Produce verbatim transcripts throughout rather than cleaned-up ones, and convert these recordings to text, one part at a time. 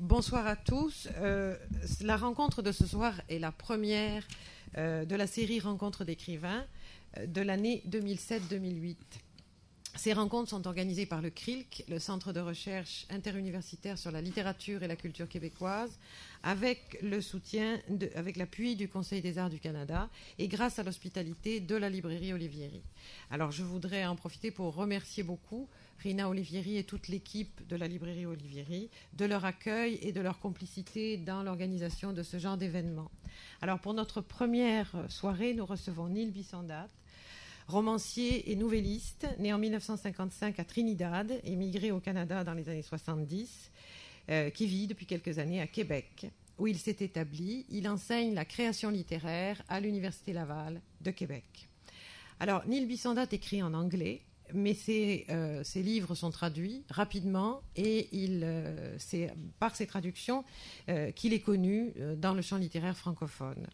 bonsoir à tous. Euh, la rencontre de ce soir est la première euh, de la série Rencontres d'écrivains euh, de l'année deux mille sept deux mille huit. Ces rencontres sont organisées par le C R I L C, le Centre de recherche interuniversitaire sur la littérature et la culture québécoise, avec le soutien, de, avec l'appui du Conseil des arts du Canada et grâce à l'hospitalité de la librairie Olivieri. Alors je voudrais en profiter pour remercier beaucoup Rina Olivieri et toute l'équipe de la librairie Olivieri de leur accueil et de leur complicité dans l'organisation de ce genre d'événement. Alors pour notre première soirée, nous recevons Neil Bisondat, romancier et nouvelliste, né en mille neuf cent cinquante-cinq à Trinidad, émigré au Canada dans les années soixante-dix, euh, qui vit depuis quelques années à Québec, où il s'est établi. Il enseigne la création littéraire à l'Université Laval de Québec. Alors, Neil Bisondat écrit en anglais, mais ses, euh, ses livres sont traduits rapidement et il, euh, c'est par ces traductions euh, qu'il est connu euh, dans le champ littéraire francophone.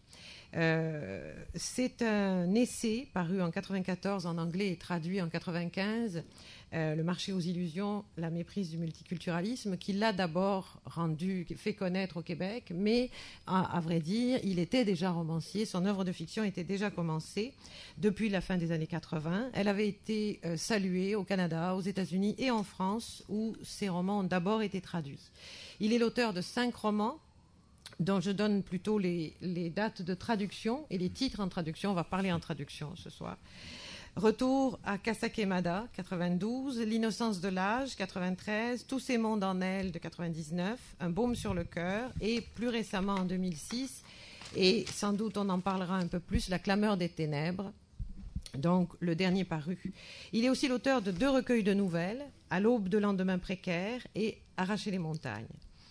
Euh, c'est un essai paru en quatre-vingt-quatorze en anglais et traduit en quatre-vingt-quinze, euh, Le marché aux illusions, la méprise du multiculturalisme, qui l'a d'abord rendu, fait connaître au Québec, mais à, à vrai dire, il était déjà romancier, son œuvre de fiction était déjà commencée depuis la fin des années quatre-vingts. Elle avait été euh, saluée au Canada, aux États-Unis et en France, où ses romans ont d'abord été traduits. Il est l'auteur de cinq romans, dont je donne plutôt les, les dates de traduction et les titres en traduction. On va parler en traduction ce soir. Retour à Kasakemada, quatre-vingt-douze, L'innocence de l'âge, quatre-vingt-treize, Tous ces mondes en elle, de quatre-vingt-dix-neuf, Un baume sur le cœur, et plus récemment en deux mille six, et sans doute on en parlera un peu plus, La clameur des ténèbres, donc le dernier paru. Il est aussi l'auteur de deux recueils de nouvelles, À l'aube de lendemain précaire et Arracher les montagnes.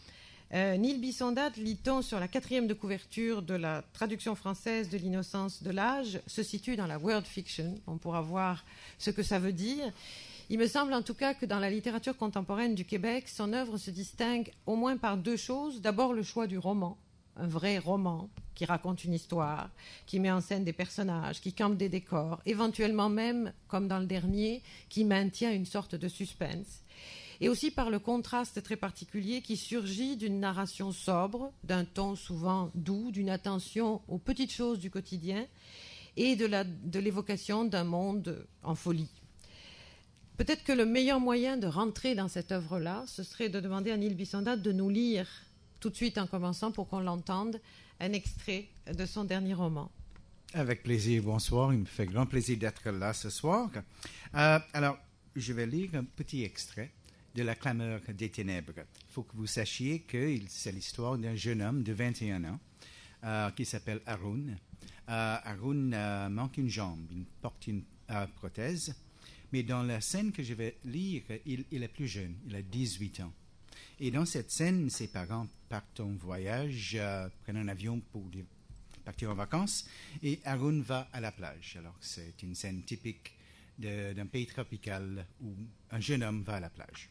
Euh, Neil Bisondat, lit-on sur la quatrième de couverture de la traduction française de L'innocence de l'âge, se situe dans la world fiction. On pourra voir ce que ça veut dire. Il me semble en tout cas que dans la littérature contemporaine du Québec, son œuvre se distingue au moins par deux choses. D'abord, le choix du roman, un vrai roman qui raconte une histoire, qui met en scène des personnages, qui campe des décors, éventuellement même, comme dans le dernier, qui maintient une sorte de suspense. Et aussi par le contraste très particulier qui surgit d'une narration sobre, d'un ton souvent doux, d'une attention aux petites choses du quotidien et de, la, de l'évocation d'un monde en folie. Peut-être que le meilleur moyen de rentrer dans cette œuvre-là, ce serait de demander à Neil Bisondat de nous lire, tout de suite en commençant pour qu'on l'entende, un extrait de son dernier roman. Avec plaisir, bonsoir. Il me fait grand plaisir d'être là ce soir. Euh, alors, je vais lire un petit extrait de La clameur des ténèbres. Il faut que vous sachiez que c'est l'histoire d'un jeune homme de vingt et un ans euh, qui s'appelle Arun. Euh, Arun euh, manque une jambe, il porte une euh, prothèse, mais dans la scène que je vais lire, il, il est plus jeune, il a dix-huit ans. Et dans cette scène, ses parents partent en voyage, euh, prennent un avion pour partir en vacances, et Arun va à la plage. Alors c'est une scène typique de, d'un pays tropical où un jeune homme va à la plage.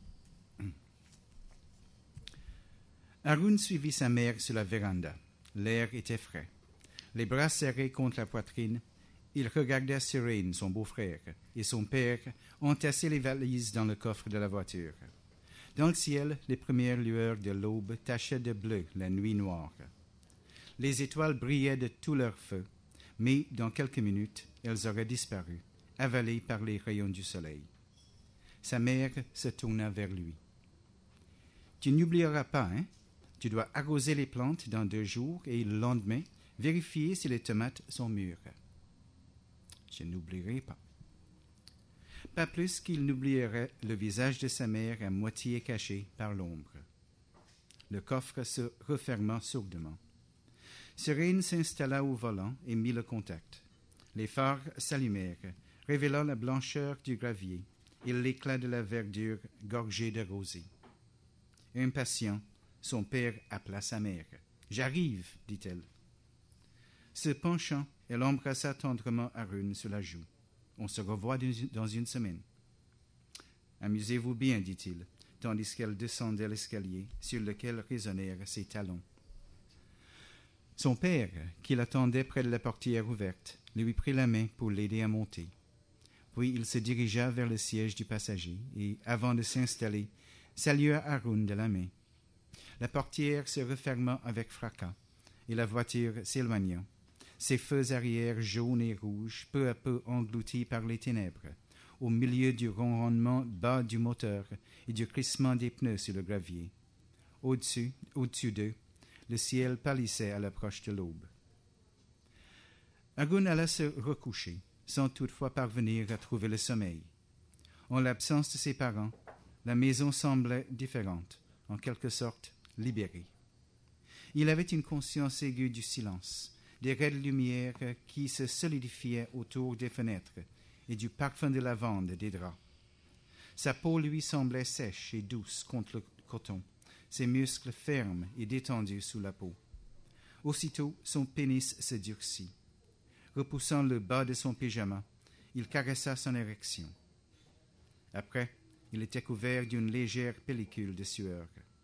Arun suivit sa mère sur la véranda. L'air était frais. Les bras serrés contre la poitrine, il regardait Serene, son beau-frère, et son père entasser les valises dans le coffre de la voiture. Dans le ciel, les premières lueurs de l'aube tachaient de bleu la nuit noire. Les étoiles brillaient de tout leur feu, mais dans quelques minutes, elles auraient disparu, avalées par les rayons du soleil. Sa mère se tourna vers lui. « Tu n'oublieras pas, hein? Tu dois arroser les plantes dans deux jours et le lendemain, vérifier si les tomates sont mûres. » Je n'oublierai pas. Pas plus qu'il n'oublierait le visage de sa mère à moitié caché par l'ombre. Le coffre se referma sourdement. Serene s'installa au volant et mit le contact. Les phares s'allumèrent, révélant la blancheur du gravier et l'éclat de la verdure gorgée de rosée. Impatient, son père appela sa mère. « J'arrive, dit-elle. » Se penchant, elle embrassa tendrement Arun sur la joue. « On se revoit dans une semaine. »« Amusez-vous bien, dit-il, tandis qu'elle descendait l'escalier sur lequel résonnèrent ses talons. Son père, qui l'attendait près de la portière ouverte, lui prit la main pour l'aider à monter. Puis il se dirigea vers le siège du passager et, avant de s'installer, salua Arun de la main. La portière se referma avec fracas, et la voiture s'éloigna, ses feux arrière jaunes et rouges peu à peu engloutis par les ténèbres, au milieu du ronronnement bas du moteur et du crissement des pneus sur le gravier. Au-dessus, au-dessus d'eux, le ciel pâlissait à l'approche de l'aube. Arun alla se recoucher, sans toutefois parvenir à trouver le sommeil. En l'absence de ses parents, la maison semblait différente, en quelque sorte libérée. Il avait une conscience aiguë du silence, des raies de lumière qui se solidifiaient autour des fenêtres et du parfum de lavande des draps. Sa peau lui semblait sèche et douce contre le coton, ses muscles fermes et détendus sous la peau. Aussitôt, son pénis se durcit. Repoussant le bas de son pyjama, il caressa son érection. Après, il était couvert d'une légère pellicule de sueur.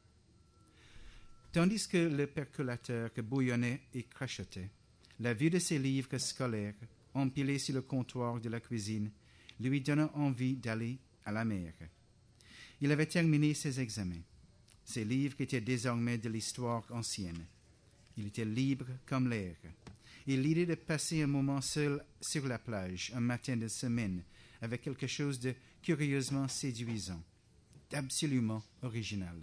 Tandis que le percolateur bouillonnait et crachotait, la vue de ses livres scolaires, empilés sur le comptoir de la cuisine, lui donna envie d'aller à la mer. Il avait terminé ses examens. Ses livres étaient désormais de l'histoire ancienne. Il était libre comme l'air. Et l'idée de passer un moment seul sur la plage, un matin de semaine, avait quelque chose de curieusement séduisant, d'absolument original.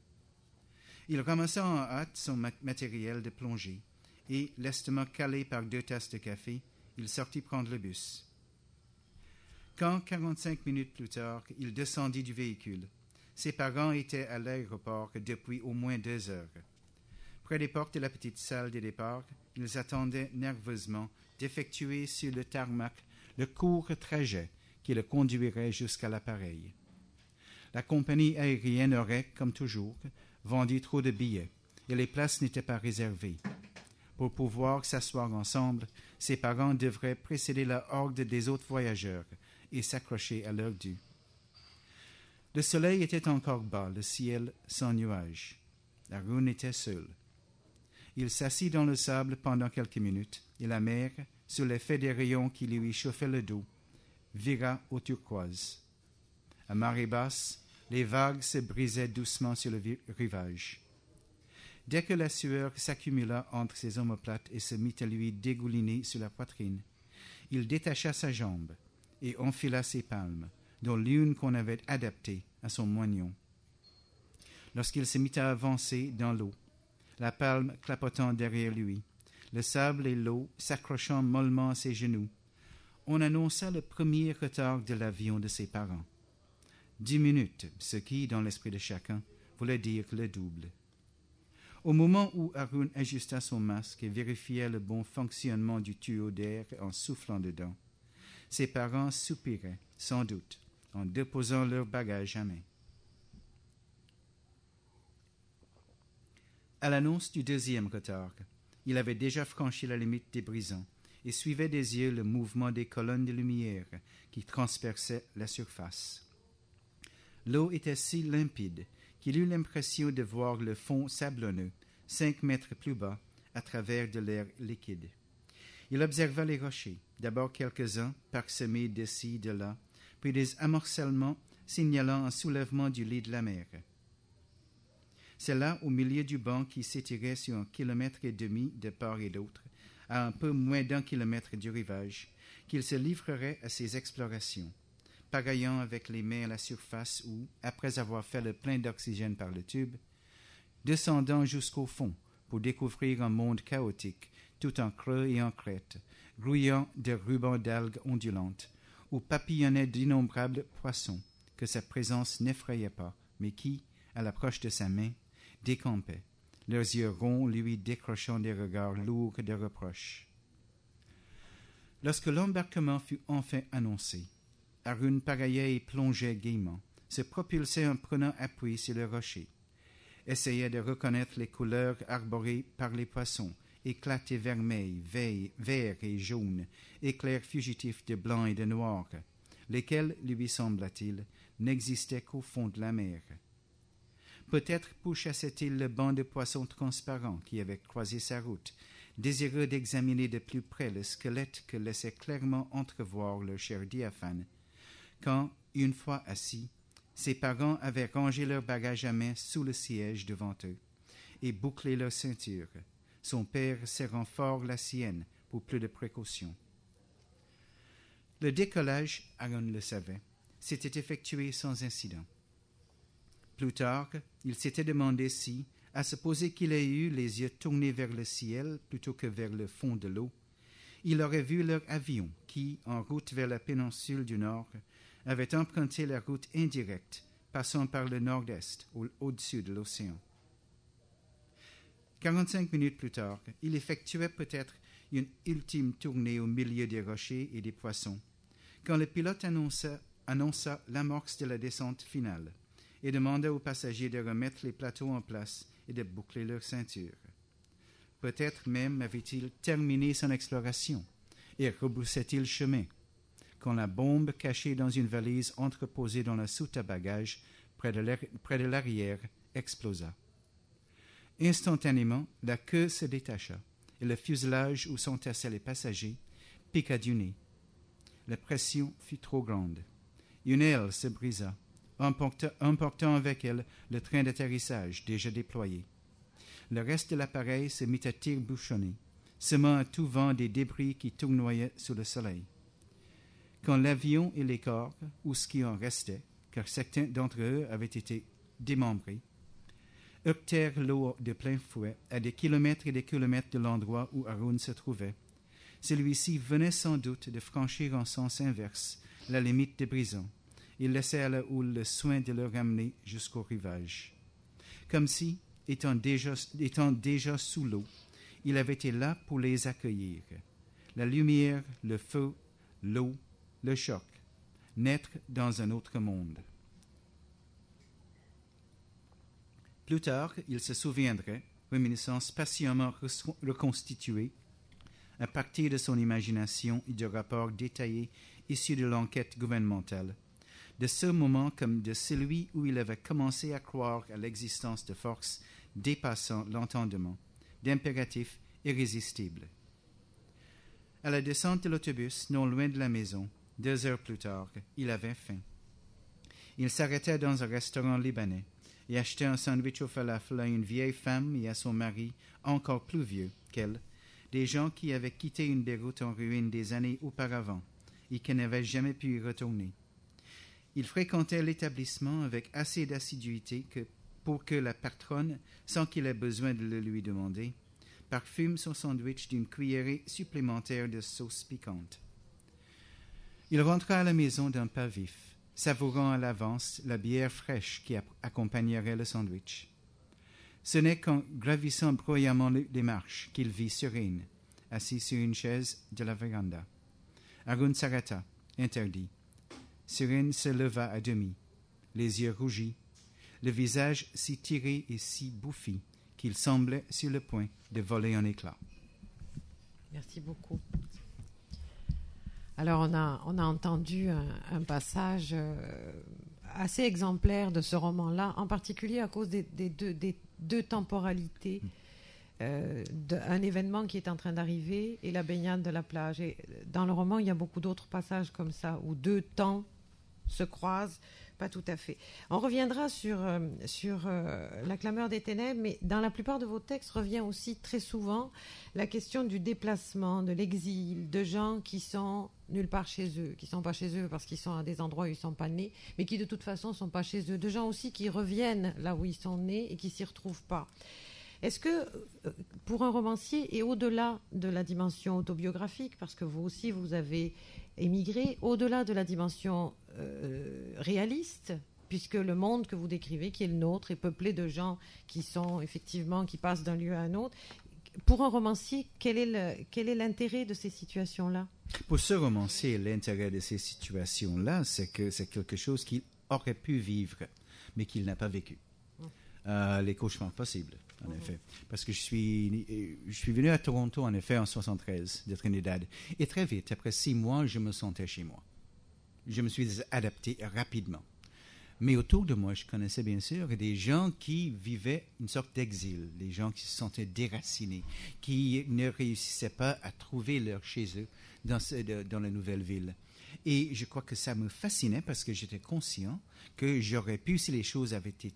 Il ramassa en hâte son matériel de plongée et, lestement calé par deux tasses de café, il sortit prendre le bus. Quand, quarante-cinq minutes plus tard, il descendit du véhicule, ses parents étaient à l'aéroport depuis au moins deux heures. Près des portes de la petite salle de départ, ils attendaient nerveusement d'effectuer sur le tarmac le court trajet qui le conduirait jusqu'à l'appareil. La compagnie aérienne aurait, comme toujours, vendu trop de billets et les places n'étaient pas réservées. Pour pouvoir s'asseoir ensemble, ses parents devraient précéder la horde des autres voyageurs et s'accrocher à leur dû. Le soleil était encore bas, le ciel sans nuages. Arun était seul. Il s'assit dans le sable pendant quelques minutes, et la mer, sous l'effet des rayons qui lui chauffaient le dos, vira au turquoise. À marée basse, les vagues se brisaient doucement sur le rivage. Dès que la sueur s'accumula entre ses omoplates et se mit à lui dégouliner sur la poitrine, il détacha sa jambe et enfila ses palmes, dont l'une qu'on avait adaptée à son moignon. Lorsqu'il se mit à avancer dans l'eau, la palme clapotant derrière lui, le sable et l'eau s'accrochant mollement à ses genoux, on annonça le premier retard de l'avion de ses parents. Dix minutes, ce qui, dans l'esprit de chacun, voulait dire le double. Au moment où Arun ajusta son masque et vérifiait le bon fonctionnement du tuyau d'air en soufflant dedans, ses parents soupiraient, sans doute, en déposant leur bagage à main. À l'annonce du deuxième retard, il avait déjà franchi la limite des brisants et suivait des yeux le mouvement des colonnes de lumière qui transperçaient la surface. L'eau était si limpide qu'il eut l'impression de voir le fond sablonneux, cinq mètres plus bas, à travers de l'air liquide. Il observa les rochers, d'abord quelques-uns parsemés d'ici de là, puis des amorcellements signalant un soulèvement du lit de la mer. C'est là, au milieu du banc qui s'étirait sur un kilomètre et demi de part et d'autre, à un peu moins d'un kilomètre du rivage, qu'il se livrerait à ses explorations, pagaillant avec les mains à la surface ou, après avoir fait le plein d'oxygène par le tube, descendant jusqu'au fond pour découvrir un monde chaotique, tout en creux et en crête, grouillant de rubans d'algues ondulantes, où papillonnaient d'innombrables poissons que sa présence n'effrayait pas, mais qui, à l'approche de sa main, décampaient, leurs yeux ronds lui décrochant des regards lourds de reproches. Lorsque l'embarquement fut enfin annoncé, Arun pagaillait et plongeait gaiement, se propulsait en prenant appui sur le rocher, essayait de reconnaître les couleurs arborées par les poissons, éclats et vermeils, verts et jaunes, éclairs fugitifs de blanc et de noir, lesquels, lui sembla-t-il, n'existaient qu'au fond de la mer. Peut-être pourchassait-il le banc de poissons transparents qui avait croisé sa route, désireux d'examiner de plus près le squelette que laissait clairement entrevoir leur chair diaphane, quand, une fois assis, ses parents avaient rangé leur bagage à main sous le siège devant eux, et boucler leur ceinture, son père serrant fort la sienne pour plus de précaution. Le décollage, Aaron le savait, s'était effectué sans incident. Plus tard, il s'était demandé si, à supposer qu'il ait eu les yeux tournés vers le ciel plutôt que vers le fond de l'eau, il aurait vu leur avion qui, en route vers la péninsule du Nord, avait emprunté la route indirecte, passant par le nord-est, au- au-dessus de l'océan. Quarante-cinq minutes plus tard, il effectuait peut-être une ultime tournée au milieu des rochers et des poissons, quand le pilote annonça, annonça l'amorce de la descente finale et demanda aux passagers de remettre les plateaux en place et de boucler leur ceinture. Peut-être même avait-il terminé son exploration et rebroussait-il chemin, quand la bombe cachée dans une valise entreposée dans la soute à bagages près de l'air- près de l'arrière explosa. Instantanément, la queue se détacha et le fuselage où s'entassaient les passagers piqua du nez. La pression fut trop grande. Une aile se brisa, emporta- emportant avec elle le train d'atterrissage déjà déployé. Le reste de l'appareil se mit à tire-bouchonner, semant à tout vent des débris qui tournoyaient sous le soleil. Quand l'avion et les corps, ou ce qui en restait, car certains d'entre eux avaient été démembrés, heurtèrent l'eau de plein fouet à des kilomètres et des kilomètres de l'endroit où Haroun se trouvait, celui-ci venait sans doute de franchir en sens inverse la limite des brisants. Il laissait à la houle le soin de le ramener jusqu'au rivage. Comme si, étant déjà, étant déjà sous l'eau, il avait été là pour les accueillir. La lumière, le feu, l'eau, le choc, naître dans un autre monde. Plus tard, il se souviendrait, réminiscence patiemment reconstituée, à partir de son imagination et de rapports détaillés issus de l'enquête gouvernementale, de ce moment comme de celui où il avait commencé à croire à l'existence de forces dépassant l'entendement, d'impératifs irrésistibles. À la descente de l'autobus, non loin de la maison, deux heures plus tard, il avait faim. Il s'arrêta dans un restaurant libanais et achetait un sandwich au falafel à une vieille femme et à son mari, encore plus vieux qu'elle, des gens qui avaient quitté une des routes en ruine des années auparavant et qui n'avaient jamais pu y retourner. Il fréquentait l'établissement avec assez d'assiduité que, pour que la patronne, sans qu'il ait besoin de le lui demander, parfume son sandwich d'une cuillerée supplémentaire de sauce piquante. Il rentra à la maison d'un pas vif, savourant à l'avance la bière fraîche qui accompagnerait le sandwich. Ce n'est qu'en gravissant bruyamment les marches qu'il vit Surin, assis sur une chaise de la véranda. Haroun s'arrêta, interdit. Surin se leva à demi, les yeux rougis, le visage si tiré et si bouffi qu'il semblait sur le point de voler en éclats. Merci beaucoup. Alors, on a, on a entendu un, un passage euh, assez exemplaire de ce roman-là, en particulier à cause des, des, deux, des deux temporalités, euh, d'un événement qui est en train d'arriver et la baignade de la plage. Et dans le roman, il y a beaucoup d'autres passages comme ça, où deux temps se croisent, pas tout à fait. On reviendra sur, euh, sur euh, la clameur des ténèbres, mais dans la plupart de vos textes revient aussi très souvent la question du déplacement, de l'exil, de gens qui sont nulle part chez eux, qui ne sont pas chez eux parce qu'ils sont à des endroits où ils ne sont pas nés, mais qui de toute façon ne sont pas chez eux, de gens aussi qui reviennent là où ils sont nés et qui ne s'y retrouvent pas. Est-ce que, pour un romancier, et au-delà de la dimension autobiographique, parce que vous aussi, vous avez émigré, au-delà de la dimension euh, réaliste, puisque le monde que vous décrivez, qui est le nôtre, est peuplé de gens qui sont effectivement, qui passent d'un lieu à un autre, pour un romancier, quel est, le, quel est l'intérêt de ces situations-là? Pour ce romancier, l'intérêt de ces situations-là, c'est que c'est quelque chose qu'il aurait pu vivre, mais qu'il n'a pas vécu. Mmh. Euh, les cauchemars possibles, en mmh. effet. Parce que je suis, je suis venu à Toronto, en effet, en soixante-treize, de Trinidad. Et très vite, après six mois, je me sentais chez moi. Je me suis adapté rapidement. Mais autour de moi, je connaissais bien sûr des gens qui vivaient une sorte d'exil, des gens qui se sentaient déracinés, qui ne réussissaient pas à trouver leur chez eux dans, ce, dans la nouvelle ville. Et je crois que ça me fascinait parce que j'étais conscient que j'aurais pu, si les choses avaient été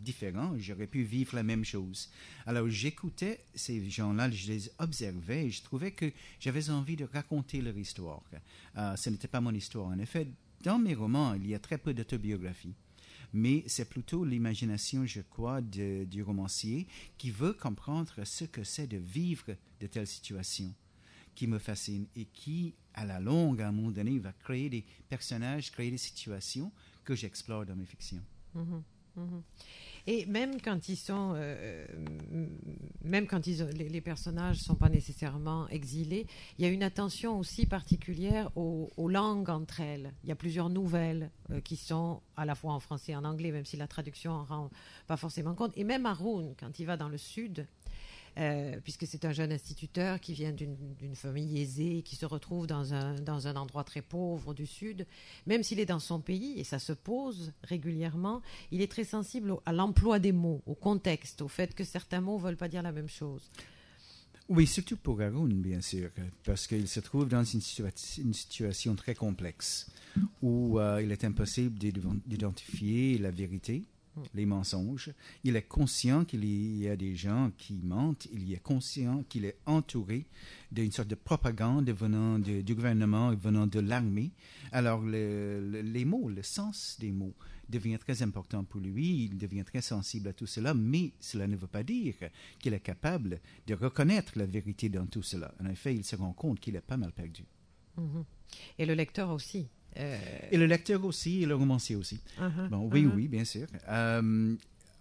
différent, j'aurais pu vivre la même chose. Alors j'écoutais ces gens-là, je les observais et je trouvais que j'avais envie de raconter leur histoire. Euh, ce n'était pas mon histoire. En effet, dans mes romans, il y a très peu d'autobiographie. Mais c'est plutôt l'imagination, je crois, de, du romancier qui veut comprendre ce que c'est de vivre de telles situations qui me fascinent et qui, à la longue, à un moment donné, va créer des personnages, créer des situations que j'explore dans mes fictions. Mmh, mmh. Et même quand ils sont, euh, même quand ils ont, les, les personnages ne sont pas nécessairement exilés, il y a une attention aussi particulière aux, aux langues entre elles. Il y a plusieurs nouvelles euh, qui sont à la fois en français et en anglais, même si la traduction en rend pas forcément compte. Et même Haroun, quand il va dans le sud, Euh, puisque c'est un jeune instituteur qui vient d'une, d'une famille aisée, qui se retrouve dans un, dans un endroit très pauvre du Sud, même s'il est dans son pays, et ça se pose régulièrement, il est très sensible au, à l'emploi des mots, au contexte, au fait que certains mots ne veulent pas dire la même chose. Oui, surtout pour Haroun, bien sûr, parce qu'il se trouve dans une, situa- une situation très complexe, où euh, il est impossible d'identifier la vérité, les mensonges. Il est conscient qu'il y a des gens qui mentent. Il est conscient qu'il est entouré d'une sorte de propagande venant de, du gouvernement, venant de l'armée. Alors, le, le, les mots, le sens des mots devient très important pour lui. Il devient très sensible à tout cela, mais cela ne veut pas dire qu'il est capable de reconnaître la vérité dans tout cela. En effet, il se rend compte qu'il est pas mal perdu. Mm-hmm. Et le lecteur aussi. Euh... Et le lecteur aussi, et le romancier aussi. Uh-huh, bon, oui, uh-huh. oui, bien sûr. Euh,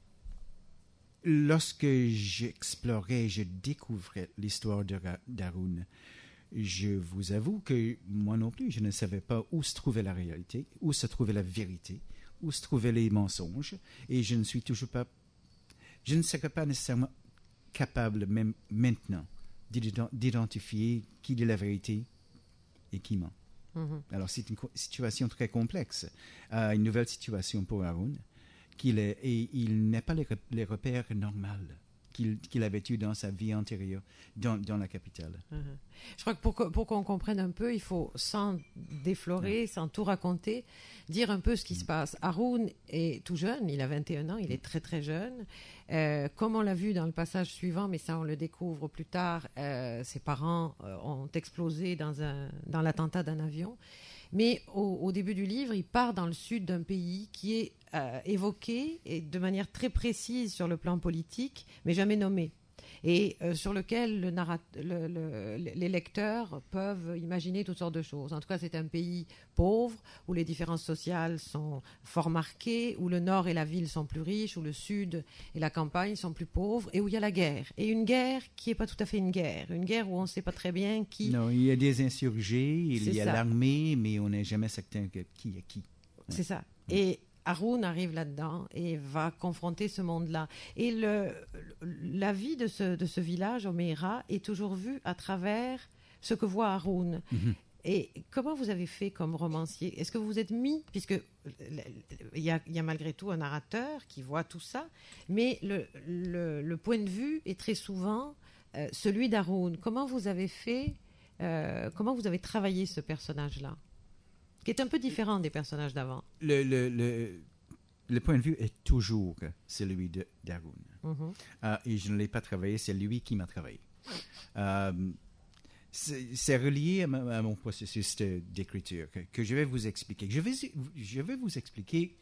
lorsque j'explorais, je découvrais l'histoire de Ra- d'Haroun, je vous avoue que moi non plus, je ne savais pas où se trouvait la réalité, où se trouvait la vérité, où se trouvaient les mensonges, et je ne suis toujours pas, je ne serais pas nécessairement capable, même maintenant, d'identifier qui dit la vérité et qui ment. Mm-hmm. Alors, c'est une co- situation très complexe, euh, une nouvelle situation pour Haroun, qu'il est, et il n'a pas les, rep- les repères normaux qu'il, qu'il avait eu dans sa vie antérieure, dans, dans la capitale. Mm-hmm. Je crois que pour, pour qu'on comprenne un peu, il faut, sans déflorer, ouais. sans tout raconter, dire un peu ce qui mm-hmm. se passe. Haroun est tout jeune, il a vingt et un ans, il est très très jeune. Euh, comme on l'a vu dans le passage suivant, mais ça on le découvre plus tard, euh, ses parents euh, ont explosé dans, un, dans l'attentat d'un avion. Mais au, au début du livre, il part dans le sud d'un pays qui est euh, évoqué et de manière très précise sur le plan politique, mais jamais nommé. Et euh, sur lequel le narrat- le, le, les lecteurs peuvent imaginer toutes sortes de choses. En tout cas, c'est un pays pauvre, où les différences sociales sont fort marquées, où le nord et la ville sont plus riches, où le sud et la campagne sont plus pauvres, et où il y a la guerre. Et une guerre qui n'est pas tout à fait une guerre, une guerre où on ne sait pas très bien qui... Non, il y a des insurgés, il c'est y a ça. l'armée, mais on n'est jamais certain que qui est qui. Ouais. C'est ça. Ouais. Et Haroun arrive là-dedans et va confronter ce monde-là. Et le, la vie de ce, de ce village, Omeira, est toujours vue à travers ce que voit Haroun. Mm-hmm. Et comment vous avez fait comme romancier ? Est-ce que vous vous êtes mis, puisque il y a, il y a malgré tout un narrateur qui voit tout ça, mais le, le, le point de vue est très souvent euh, celui d'Haroun. Comment vous avez fait, euh, comment vous avez travaillé ce personnage-là ? Qui est un peu différent des personnages d'avant. Le, le, le, le point de vue est toujours celui de, d'Haroun. Mm-hmm. Euh, et je ne l'ai pas travaillé, c'est lui qui m'a travaillé. Euh, c'est, c'est relié à, ma, à mon processus de, d'écriture que, que je vais vous expliquer. Je vais, je vais vous expliquer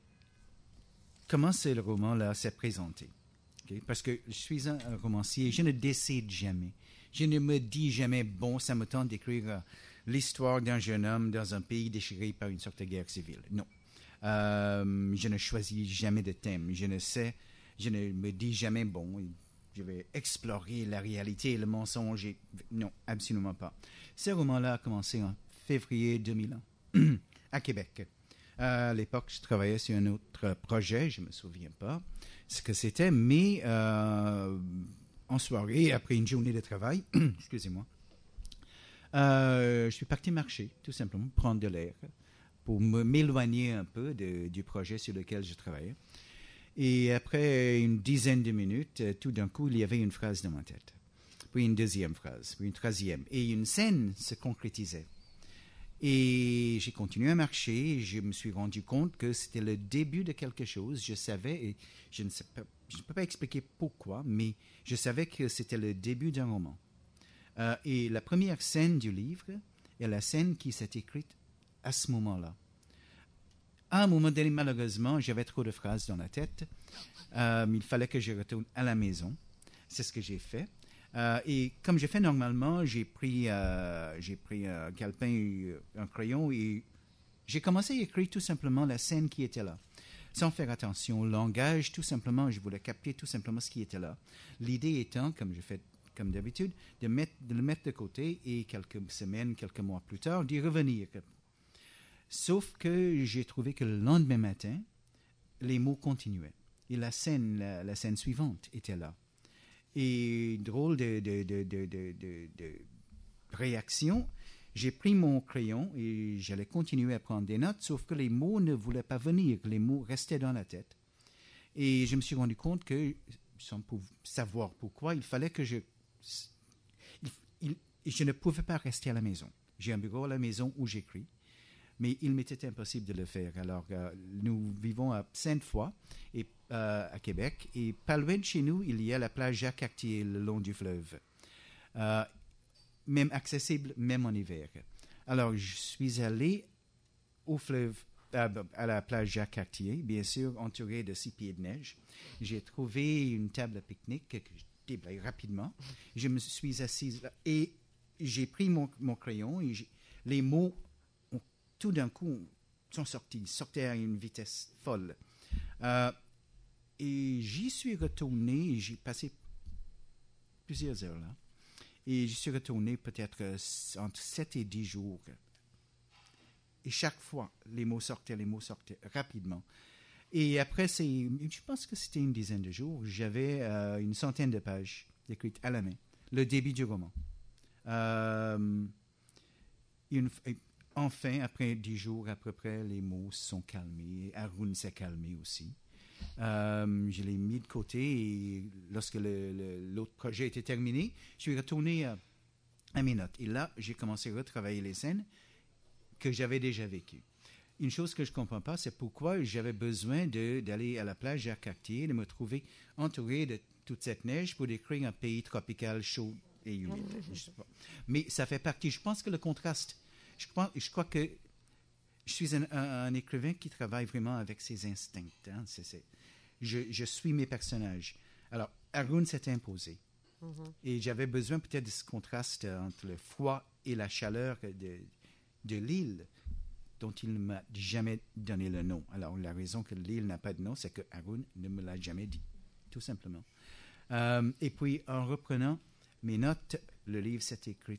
comment ce roman-là s'est présenté. Okay? Parce que je suis un, un romancier, je ne décide jamais. Je ne me dis jamais, bon, ça me tente d'écrire... Euh, l'histoire d'un jeune homme dans un pays déchiré par une sorte de guerre civile. Non. Euh, je ne choisis jamais de thème. Je ne sais, je ne me dis jamais, bon, je vais explorer la réalité et le mensonge. Et... Non, absolument pas. Ce roman-là a commencé en février deux mille un, à Québec. Euh, à l'époque, je travaillais sur un autre projet, je ne me souviens pas ce que c'était, mais euh, en soirée, après une journée de travail, excusez-moi, Euh, je suis parti marcher, tout simplement, prendre de l'air, pour me, m'éloigner un peu de, du projet sur lequel je travaillais. Et après une dizaine de minutes, tout d'un coup, il y avait une phrase dans ma tête. Puis une deuxième phrase, puis une troisième. Et une scène se concrétisait. Et j'ai continué à marcher et je me suis rendu compte que c'était le début de quelque chose. Je savais, et je ne sais pas, je ne peux pas expliquer pourquoi, mais je savais que c'était le début d'un roman. Euh, et la première scène du livre est la scène qui s'est écrite à ce moment-là. À un moment donné, malheureusement, j'avais trop de phrases dans la tête. Euh, il fallait que je retourne à la maison. C'est ce que j'ai fait. Euh, et comme je fais normalement, j'ai pris, euh, j'ai pris un calepin et un crayon et j'ai commencé à écrire tout simplement la scène qui était là. Sans faire attention au langage, tout simplement, je voulais capter tout simplement ce qui était là. L'idée étant, comme je fais comme d'habitude, de, mettre, de le mettre de côté et quelques semaines, quelques mois plus tard, d'y revenir. Sauf que j'ai trouvé que le lendemain matin, les mots continuaient. Et la scène, la, la scène suivante était là. Et drôle de, de, de, de, de, de, de réaction, j'ai pris mon crayon et j'allais continuer à prendre des notes, sauf que les mots ne voulaient pas venir, les mots restaient dans la tête. Et je me suis rendu compte que, sans savoir pourquoi, il fallait que je... Il, il, je ne pouvais pas rester à la maison. J'ai un bureau à la maison où j'écris, mais il m'était impossible de le faire. Alors, euh, nous vivons à Sainte-Foy, et, euh, à Québec, et pas loin de chez nous, il y a la plage Jacques-Cartier le long du fleuve, euh, même accessible, même en hiver. Alors, je suis allé au fleuve, euh, à la plage Jacques-Cartier, bien sûr, entouré de six pieds de neige. J'ai trouvé une table à pique-nique que je déblaye rapidement. Je me suis assise là, et j'ai pris mon, mon crayon, et les mots tout d'un coup, sont sortis, sortaient à une vitesse folle. Euh, et j'y suis retourné, j'ai passé plusieurs heures là, et j'y suis retourné peut-être entre sept et dix jours. Et chaque fois, les mots sortaient, les mots sortaient rapidement. Et après, c'est, je pense que c'était une dizaine de jours, j'avais euh, une centaine de pages écrites à la main, le début du roman. Euh, une, Enfin, après dix jours à peu près, les mots se sont calmés. Haroun s'est calmé aussi. Euh, je l'ai mis de côté et lorsque le, le, l'autre projet était terminé, je suis retourné à, à mes notes. Et là, j'ai commencé à retravailler les scènes que j'avais déjà vécues. Une chose que je ne comprends pas, c'est pourquoi j'avais besoin de, d'aller à la plage Jacques-Cartier, de me trouver entouré de toute cette neige pour décrire un pays tropical chaud et humide. Je sais pas. Mais ça fait partie. Je pense que le contraste... Je crois, je crois que je suis un, un, un écrivain qui travaille vraiment avec ses instincts. Hein. C'est, c'est, je, je suis mes personnages. Alors, Haroun s'est imposé. Mm-hmm. Et j'avais besoin peut-être de ce contraste entre le froid et la chaleur de, de l'île, dont il ne m'a jamais donné le nom. Alors, la raison que l'île n'a pas de nom, c'est que Haroun ne me l'a jamais dit, tout simplement. Euh, et puis, en reprenant mes notes, le livre s'est écrit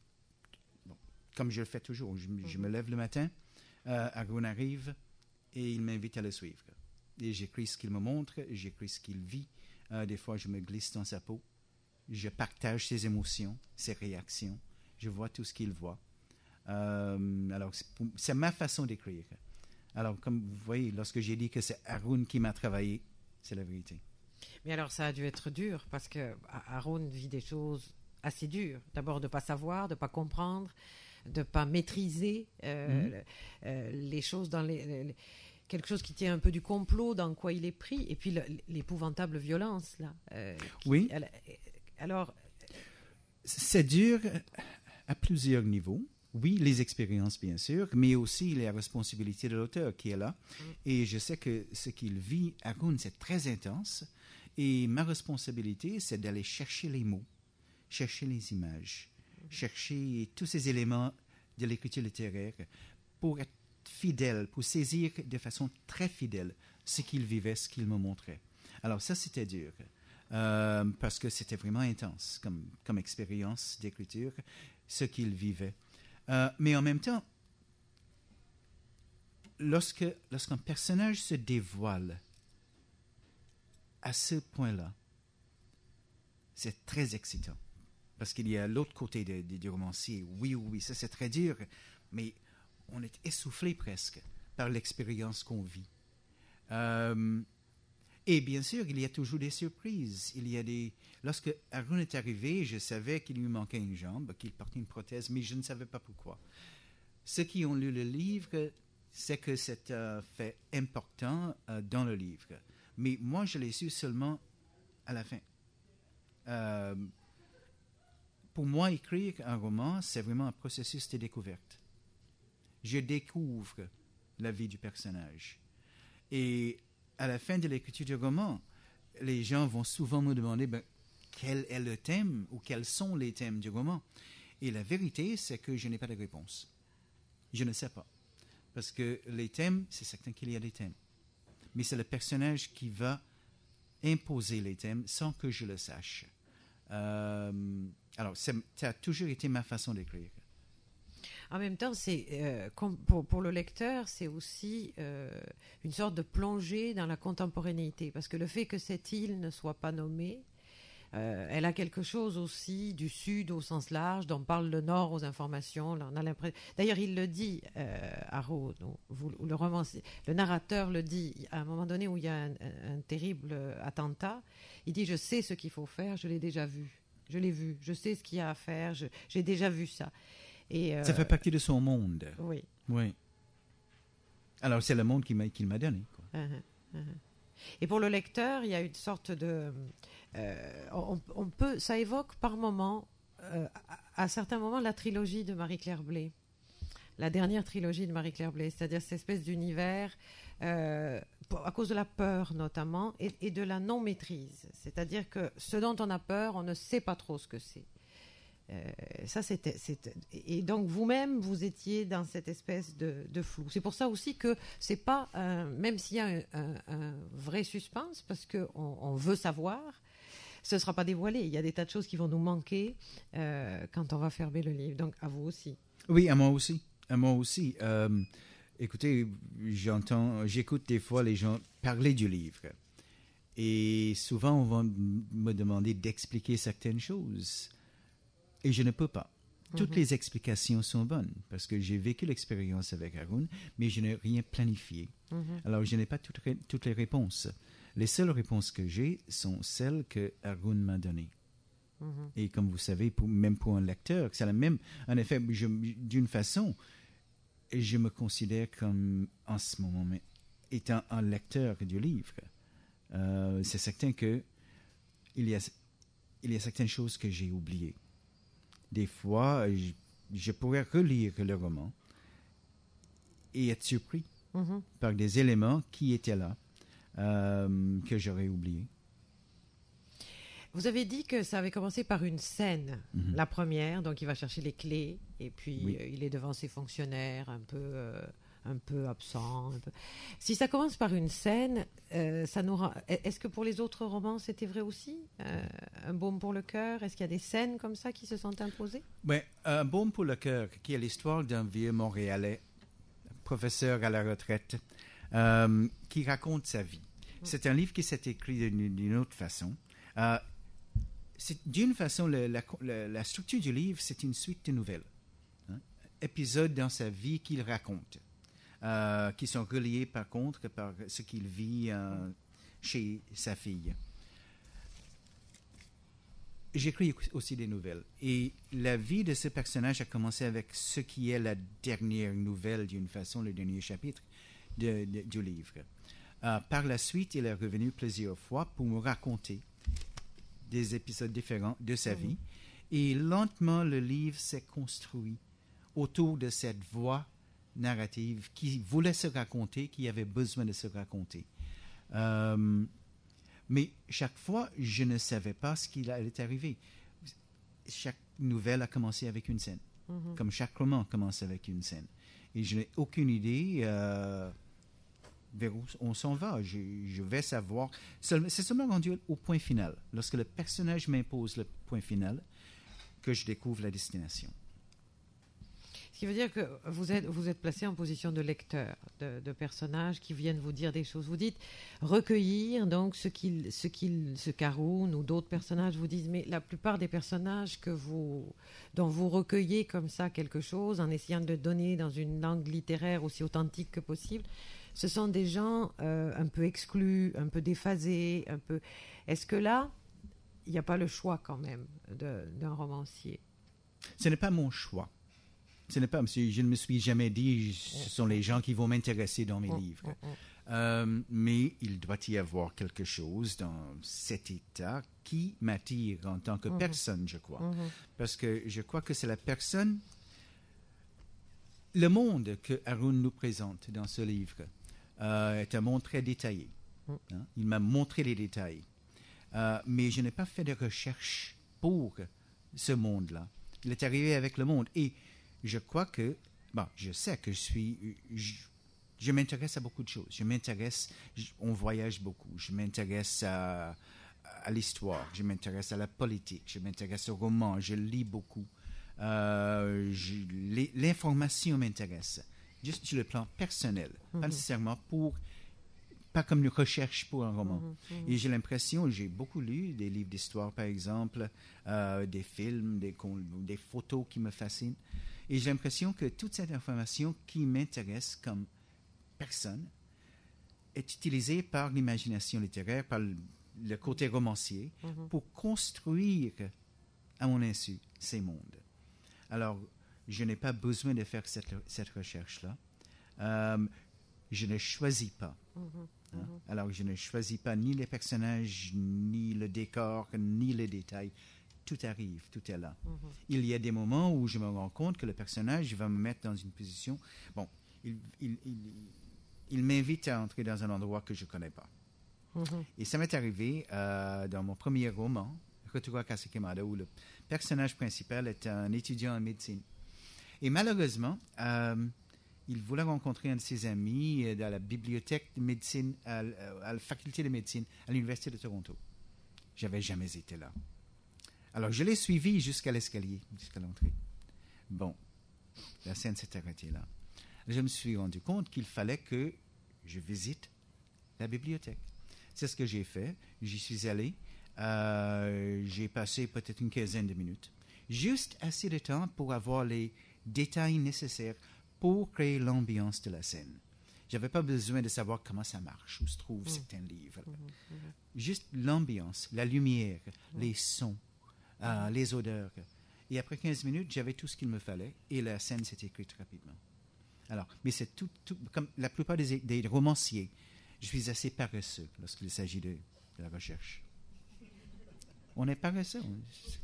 comme je le fais toujours. Je, je me lève le matin, euh, Haroun arrive et il m'invite à le suivre. Et j'écris ce qu'il me montre, j'écris ce qu'il vit. Euh, des fois, je me glisse dans sa peau. Je partage ses émotions, ses réactions. Je vois tout ce qu'il voit. Euh, alors, c'est, pour, c'est ma façon d'écrire. Alors, comme vous voyez, lorsque j'ai dit que c'est Haroun qui m'a travaillé, c'est la vérité. Mais alors, ça a dû être dur parce que Haroun vit des choses assez dures. D'abord, de ne pas savoir, de ne pas comprendre, de ne pas maîtriser euh, mmh. euh, les choses dans les, les, quelque chose qui tient un peu du complot dans quoi il est pris, et puis le, l'épouvantable violence là. Euh, qui, oui. Elle, alors, c'est dur à plusieurs niveaux. Oui, les expériences bien sûr, mais aussi la responsabilité de l'auteur qui est là. Mmh. Et je sais que ce qu'il vit, Haroun, c'est très intense. Et ma responsabilité, c'est d'aller chercher les mots, chercher les images, chercher tous ces éléments de l'écriture littéraire pour être fidèle, pour saisir de façon très fidèle ce qu'il vivait, ce qu'il me montrait. Alors ça, c'était dur, euh, parce que c'était vraiment intense comme, comme expérience d'écriture, ce qu'il vivait. Euh, mais en même temps, lorsque, lorsqu'un personnage se dévoile à ce point-là, c'est très excitant. Parce qu'il y a l'autre côté de, de, du romancier. Oui, oui, ça c'est très dur, mais on est essoufflé presque par l'expérience qu'on vit. Euh, et bien sûr, il y a toujours des surprises. Il y a des... Lorsque Haroun est arrivé, je savais qu'il lui manquait une jambe, qu'il portait une prothèse, mais je ne savais pas pourquoi. ceux qui ont lu le livre, c'est que c'est un fait important euh, dans le livre. Mais moi, je l'ai su seulement à la fin. Euh, pour moi, écrire un roman, c'est vraiment un processus de découverte. Je découvre la vie du personnage. Et à la fin de l'écriture du roman, les gens vont souvent me demander ben, quel est le thème ou quels sont les thèmes du roman. Et la vérité, c'est que je n'ai pas de réponse. Je ne sais pas. Parce que les thèmes, c'est certain qu'il y a des thèmes. Mais c'est le personnage qui va imposer les thèmes sans que je le sache. Euh, alors, ça a toujours été ma façon d'écrire. En même temps, c'est, euh, pour, pour le lecteur, c'est aussi euh, une sorte de plongée dans la contemporanéité. Parce que le fait que cette île ne soit pas nommée, euh, elle a quelque chose aussi du sud au sens large, dont parle le nord aux informations. Là, on a l'impression... D'ailleurs, il le dit, euh, Arro, vous, le, romancier, le narrateur le dit, à un moment donné où il y a un, un, un terrible attentat, il dit « Je sais ce qu'il faut faire, je l'ai déjà vu. Je l'ai vu, je sais ce qu'il y a à faire, je, j'ai déjà vu ça. » Et euh, ça fait partie de son monde. Oui. Oui. Alors, c'est le monde qu'il m'a, qu'il m'a donné. Quoi. Uh-huh, uh-huh. Et pour le lecteur, il y a une sorte de... Euh, on, on peut, ça évoque par moments, euh, à, à certains moments, la trilogie de Marie-Claire Blais. La dernière trilogie de Marie-Claire Blais, c'est-à-dire cette espèce d'univers, euh, pour, à cause de la peur notamment, et, et de la non-maîtrise. C'est-à-dire que ce dont on a peur, on ne sait pas trop ce que c'est. Euh, ça, c'était, c'était, et donc vous-même, vous étiez dans cette espèce de, de flou. C'est pour ça aussi que c'est pas, euh, même s'il y a un, un, un vrai suspense, parce qu'on on veut savoir, ce ne sera pas dévoilé. Il y a des tas de choses qui vont nous manquer euh, quand on va fermer le livre. Donc à vous aussi. Oui, à moi aussi. À moi aussi. Euh, écoutez, j'entends, j'écoute des fois les gens parler du livre. Et souvent, on va me demander d'expliquer certaines choses. Et je ne peux pas. Toutes mm-hmm. les explications sont bonnes parce que j'ai vécu l'expérience avec Haroun, mais je n'ai rien planifié. Mm-hmm. Alors, je n'ai pas toutes, toutes les réponses. Les seules réponses que j'ai sont celles que Haroun m'a données. Mm-hmm. Et comme vous savez, pour, même pour un lecteur, c'est la même. En effet, je, d'une façon, je me considère comme, en ce moment, étant un lecteur du livre. Euh, c'est certain que il y a, il y a certaines choses que j'ai oubliées. Des fois, je, je pourrais relire le roman et être surpris mm-hmm. par des éléments qui étaient là, euh, que j'aurais oubliés. Vous avez dit que ça avait commencé par une scène, mm-hmm. la première, donc il va chercher les clés, et puis oui. euh, il est devant ses fonctionnaires, un peu, euh, un peu absent. Un peu... Si ça commence par une scène, euh, ça nous rend... est-ce que pour les autres romans, c'était vrai aussi euh, un baume pour le cœur? Est-ce qu'il y a des scènes comme ça qui se sont imposées? Oui, un baume pour le cœur, qui est l'histoire d'un vieux Montréalais, professeur à la retraite, euh, qui raconte sa vie. Mm. C'est un livre qui s'est écrit d'une, d'une autre façon. Euh, c'est, d'une façon, le, la, la, la structure du livre, c'est une suite de nouvelles. Hein? Épisodes dans sa vie qu'il raconte. Euh, qui sont reliés par contre par ce qu'il vit euh, chez sa fille. J'écris aussi des nouvelles. Et la vie de ce personnage a commencé avec ce qui est la dernière nouvelle, d'une façon, le dernier chapitre de, de, du livre. Euh, par la suite, il est revenu plusieurs fois pour me raconter des épisodes différents de sa mmh. vie. Et lentement, le livre s'est construit autour de cette voix narrative qui voulait se raconter, qui avait besoin de se raconter. Euh, mais chaque fois, je ne savais pas ce qui allait arriver. Chaque nouvelle a commencé avec une scène, mm-hmm. comme chaque roman commence avec une scène. Et je n'ai aucune idée euh, vers où on s'en va. Je, je vais savoir. C'est seulement rendu au point final, lorsque le personnage m'impose le point final, que je découvre la destination. Ce qui veut dire que vous êtes, vous êtes placé en position de lecteur, de, de personnages qui viennent vous dire des choses. Vous dites recueillir donc ce qu'il, ce qu'il, ce qu'Haroun ou d'autres personnages vous disent. Mais la plupart des personnages que vous, dont vous recueillez comme ça quelque chose, en essayant de donner dans une langue littéraire aussi authentique que possible, ce sont des gens euh, un peu exclus, un peu déphasés, un peu. Est-ce que là, il n'y a pas le choix quand même de, d'un romancier? Ce n'est pas mon choix. ce n'est pas, je ne me suis jamais dit, ce sont les gens qui vont m'intéresser dans mes Mm, livres. mm, mm. Euh, mais il doit y avoir quelque chose dans cet état qui m'attire en tant que Mhm. personne, je crois. Mhm. Parce que je crois que c'est la personne, le monde que Haroun nous présente dans ce livre euh, est un monde très détaillé. Mhm. Hein. Il m'a montré les détails. Euh, mais je n'ai pas fait de recherche pour ce monde-là. Il est arrivé avec le monde. Et je crois que, bon, je sais que je suis... Je, Je m'intéresse à beaucoup de choses. Je m'intéresse, je, on voyage beaucoup. Je m'intéresse à, à l'histoire. Je m'intéresse à la politique. Je m'intéresse au roman. Je lis beaucoup. Euh, je, les, l'information m'intéresse. Juste sur le plan personnel. Mm-hmm. Pas nécessairement pour... Pas comme une recherche pour un roman. Mm-hmm. Mm-hmm. Et j'ai l'impression, j'ai beaucoup lu des livres d'histoire, par exemple, euh, des films, des, des photos qui me fascinent. Et j'ai l'impression que toute cette information qui m'intéresse comme personne est utilisée par l'imagination littéraire, par le, le côté romancier, mm-hmm. pour construire à mon insu ces mondes. Alors, je n'ai pas besoin de faire cette, cette recherche-là. Euh, je ne choisis pas. Mm-hmm. Hein? Alors, je ne choisis pas ni les personnages, ni le décor, ni les détails. Tout arrive, tout est là. Mm-hmm. Il y a des moments où je me rends compte que le personnage va me mettre dans une position... Bon, il... il, il Il m'invite à entrer dans un endroit que je ne connais pas. Mm-hmm. Et ça m'est arrivé euh, dans mon premier roman, Retour à Casa Quemada, où le personnage principal est un étudiant en médecine. Et malheureusement, euh, il voulait rencontrer un de ses amis à la bibliothèque de médecine, à, à la faculté de médecine, à l'Université de Toronto. Je n'avais jamais été là. Alors, je l'ai suivi jusqu'à l'escalier, jusqu'à l'entrée. Bon, la scène s'est arrêtée là. Je me suis rendu compte qu'il fallait que je visite la bibliothèque. C'est ce que j'ai fait. J'y suis allé. Euh, j'ai passé peut-être une quinzaine de minutes. Juste assez de temps pour avoir les détails nécessaires pour créer l'ambiance de la scène. Je n'avais pas besoin de savoir comment ça marche, où se trouvent mmh. certains livres. Mmh, mmh. Juste l'ambiance, la lumière, mmh. les sons, euh, mmh. les odeurs. Et après quinze minutes, j'avais tout ce qu'il me fallait et la scène s'est écrite rapidement. Alors, mais c'est tout, tout, comme la plupart des, des romanciers, je suis assez paresseux lorsqu'il s'agit de, de la recherche. On est paresseux. On,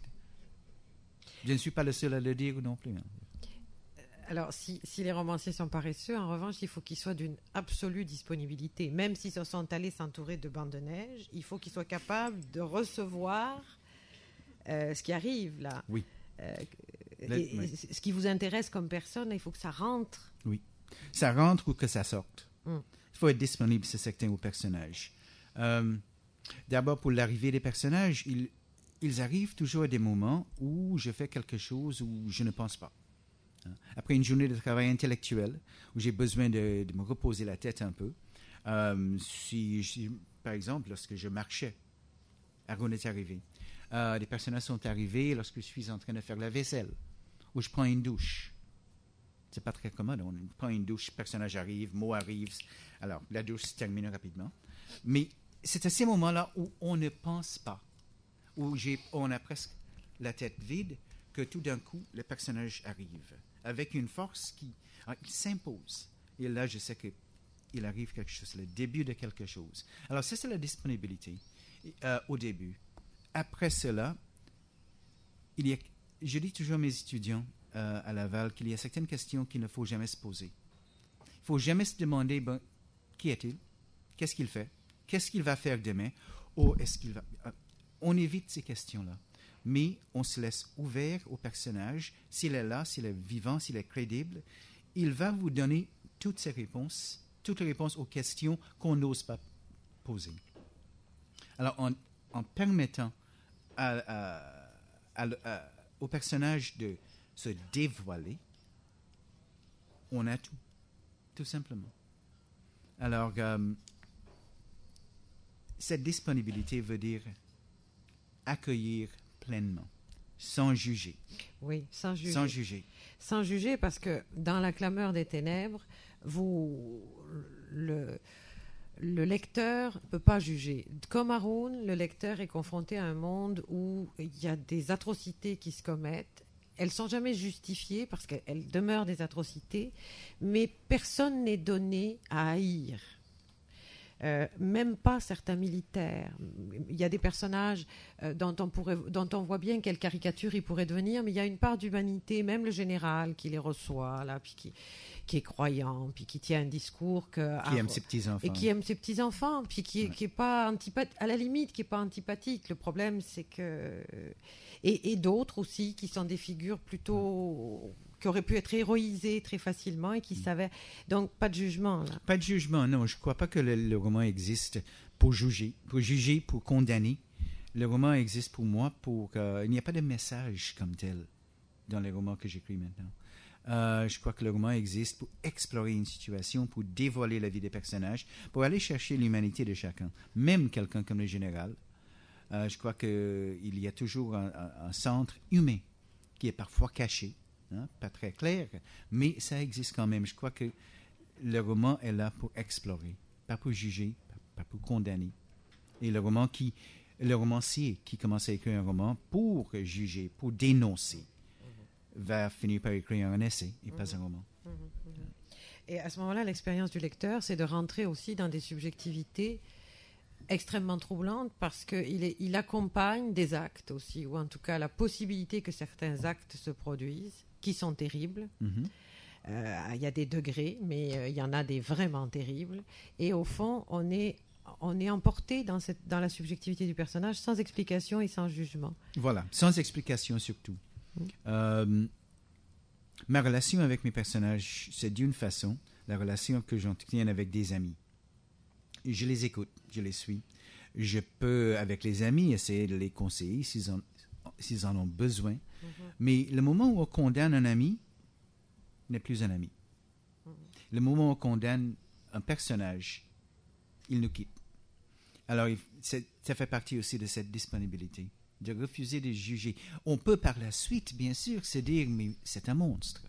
je ne suis pas le seul à le dire non plus. Hein. Alors, si, si les romanciers sont paresseux, en revanche, il faut qu'ils soient d'une absolue disponibilité. Même s'ils se sont allés s'entourer de bandes de neige, il faut qu'ils soient capables de recevoir euh, ce qui arrive là. Oui. Euh, Et, oui. Ce qui vous intéresse comme personne, il faut que ça rentre. Oui, ça rentre ou que ça sorte. Mm. Il faut être disponible, c'est certain, aux personnages. Euh, d'abord, pour l'arrivée des personnages, ils, ils arrivent toujours à des moments où je fais quelque chose où je ne pense pas. Après une journée de travail intellectuel, où j'ai besoin de, de me reposer la tête un peu, euh, si, si, par exemple, lorsque je marchais, Haroun est arrivé. Euh, des personnages sont arrivés lorsque je suis en train de faire la vaisselle, ou je prends une douche. C'est pas très commode. On prend une douche, personnage arrive, mot arrive. Alors, la douche se termine rapidement. Mais c'est à ces moments-là où on ne pense pas, où j'ai, on a presque la tête vide, que tout d'un coup, le personnage arrive, avec une force qui ah, il s'impose. Et là, je sais qu'il arrive quelque chose, c'est le début de quelque chose. Alors, ça, c'est la disponibilité euh, au début. Après cela, il y a, je dis toujours à mes étudiants euh, à Laval qu'il y a certaines questions qu'il ne faut jamais se poser. Il ne faut jamais se demander, ben, qui est-il? Qu'est-ce qu'il fait? Qu'est-ce qu'il va faire demain? Ou est-ce qu'il va... On évite ces questions-là. Mais on se laisse ouvert au personnage. S'il est là, s'il est vivant, s'il est crédible, il va vous donner toutes ces réponses, toutes les réponses aux questions qu'on n'ose pas poser. Alors, en, en permettant à, à, à, à, au personnage de se dévoiler, on a tout, tout simplement. Alors, euh, cette disponibilité veut dire accueillir pleinement, sans juger. Oui, sans juger. Sans juger. Sans juger, parce que dans la clameur des ténèbres, vous, le, le lecteur ne peut pas juger. Comme Haroun, le lecteur est confronté à un monde où il y a des atrocités qui se commettent elles sont jamais justifiées parce qu'elles demeurent des atrocités, mais personne n'est donné à haïr. Euh, même pas certains militaires. Il y a des personnages euh, dont, on pourrait, dont on voit bien quelle caricature ils pourraient devenir, mais il y a une part d'humanité, même le général qui les reçoit, là, puis qui, qui est croyant, puis qui tient un discours que, Qui à, aime ses petits-enfants. et qui aime ses petits-enfants, puis qui, ouais. qui est pas antipathique, à la limite, qui est pas antipathique. Le problème, c'est que... Et, et d'autres aussi, qui sont des figures plutôt... qui auraient pu être héroïsés très facilement et qui mmh. savaient... Donc, pas de jugement, là. Pas de jugement, non. Je ne crois pas que le, le roman existe pour juger, pour juger, pour condamner. Le roman existe pour moi pour... Euh, il n'y a pas de message comme tel dans les romans que j'écris maintenant. Euh, je crois que le roman existe pour explorer une situation, pour dévoiler la vie des personnages, pour aller chercher l'humanité de chacun. Même quelqu'un comme le général. Euh, je crois qu'il y a toujours un, un, un centre humain qui est parfois caché. Hein, pas très clair, mais ça existe quand même. Je crois que le roman est là pour explorer, pas pour juger, pas pour condamner. Et le roman qui, le romancier qui commence à écrire un roman pour juger, pour dénoncer, mm-hmm. va finir par écrire un essai et mm-hmm. pas un roman. Mm-hmm. Mm-hmm. Et à ce moment-là, l'expérience du lecteur, c'est de rentrer aussi dans des subjectivités extrêmement troublantes parce qu'il il accompagne des actes aussi, ou en tout cas la possibilité que certains actes se produisent, qui sont terribles. Mm-hmm. Euh, il y a des degrés, mais euh, il y en a des vraiment terribles. Et au fond, on est, on est emporté dans, cette, dans la subjectivité du personnage sans explication et sans jugement. Voilà, sans explication surtout. Mm. Euh, ma relation avec mes personnages, c'est d'une façon la relation que j'entretiens avec des amis. Je les écoute, je les suis. Je peux, avec les amis, essayer de les conseiller s'ils en, s'ils en ont besoin. Mm-hmm. Mais le moment où on condamne un ami n'est plus un ami. Mm-hmm. Le moment où on condamne un personnage, il nous quitte. Alors, ça fait partie aussi de cette disponibilité, de refuser de juger. On peut par la suite, bien sûr, se dire, mais c'est un monstre.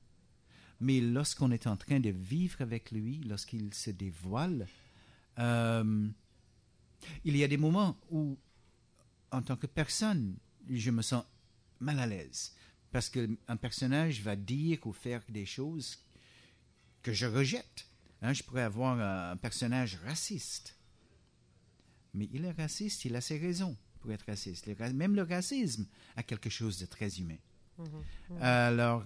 Mais lorsqu'on est en train de vivre avec lui, lorsqu'il se dévoile, euh, il y a des moments où, en tant que personne, je me sens mal à l'aise. Parce qu'un personnage va dire ou faire des choses que je rejette. Hein, je pourrais avoir un, un personnage raciste. Mais il est raciste, il a ses raisons pour être raciste. Le, même le racisme a quelque chose de très humain. Mmh, mmh. Alors,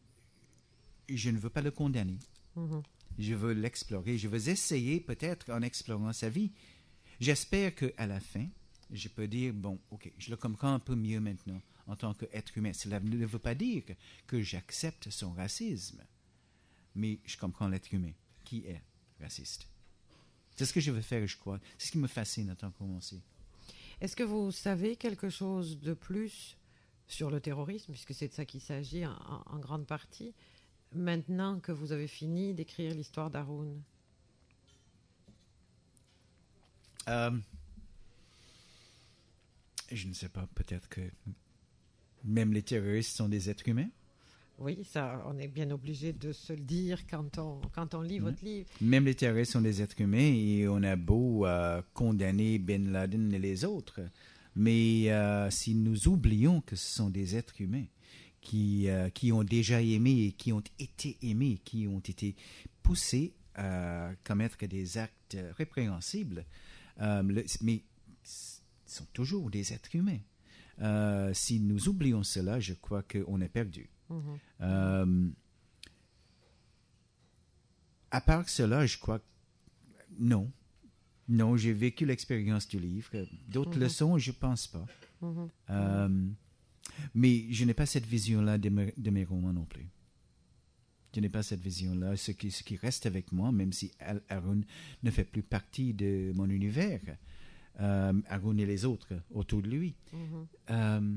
je ne veux pas le condamner. Mmh. Je veux l'explorer. Je veux essayer, peut-être, en explorant sa vie. J'espère qu'à la fin, je peux dire, bon, ok, je le comprends un peu mieux maintenant en tant qu'être humain. Cela ne veut pas dire que j'accepte son racisme, mais je comprends l'être humain qui est raciste. C'est ce que je veux faire, je crois. C'est ce qui me fascine en tant que romancier. Est-ce que vous savez quelque chose de plus sur le terrorisme, puisque c'est de ça qu'il s'agit en, en grande partie, maintenant que vous avez fini d'écrire l'histoire d'Haroun? Euh, je ne sais pas, peut-être que même les terroristes sont des êtres humains. Oui, ça, on est bien obligé de se le dire quand on, quand on lit mmh. votre livre. Même les terroristes sont des êtres humains et on a beau euh, condamner Ben Laden et les autres, mais euh, si nous oublions que ce sont des êtres humains qui, euh, qui ont déjà aimé et qui ont été aimés, qui ont été poussés à commettre des actes répréhensibles, euh, le, mais sont toujours des êtres humains. Euh, si nous oublions cela, je crois qu'on est perdu. Mmh. Euh, à part cela, je crois que non. Non, j'ai vécu l'expérience du livre. D'autres mmh. leçons, je ne pense pas. Mmh. Euh, mais je n'ai pas cette vision-là de, me, de mes romans non plus. Je n'ai pas cette vision-là. Ce qui, ce qui reste avec moi, même si Haroun ne fait plus partie de mon univers, euh, Haroun et les autres autour de lui, mmh. euh,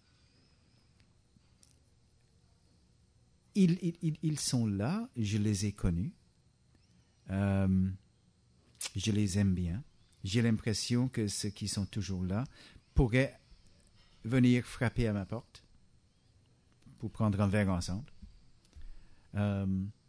Ils, ils, ils sont là, je les ai connus, euh, je les aime bien. J'ai l'impression que ceux qui sont toujours là pourraient venir frapper à ma porte pour prendre un verre ensemble. Euh,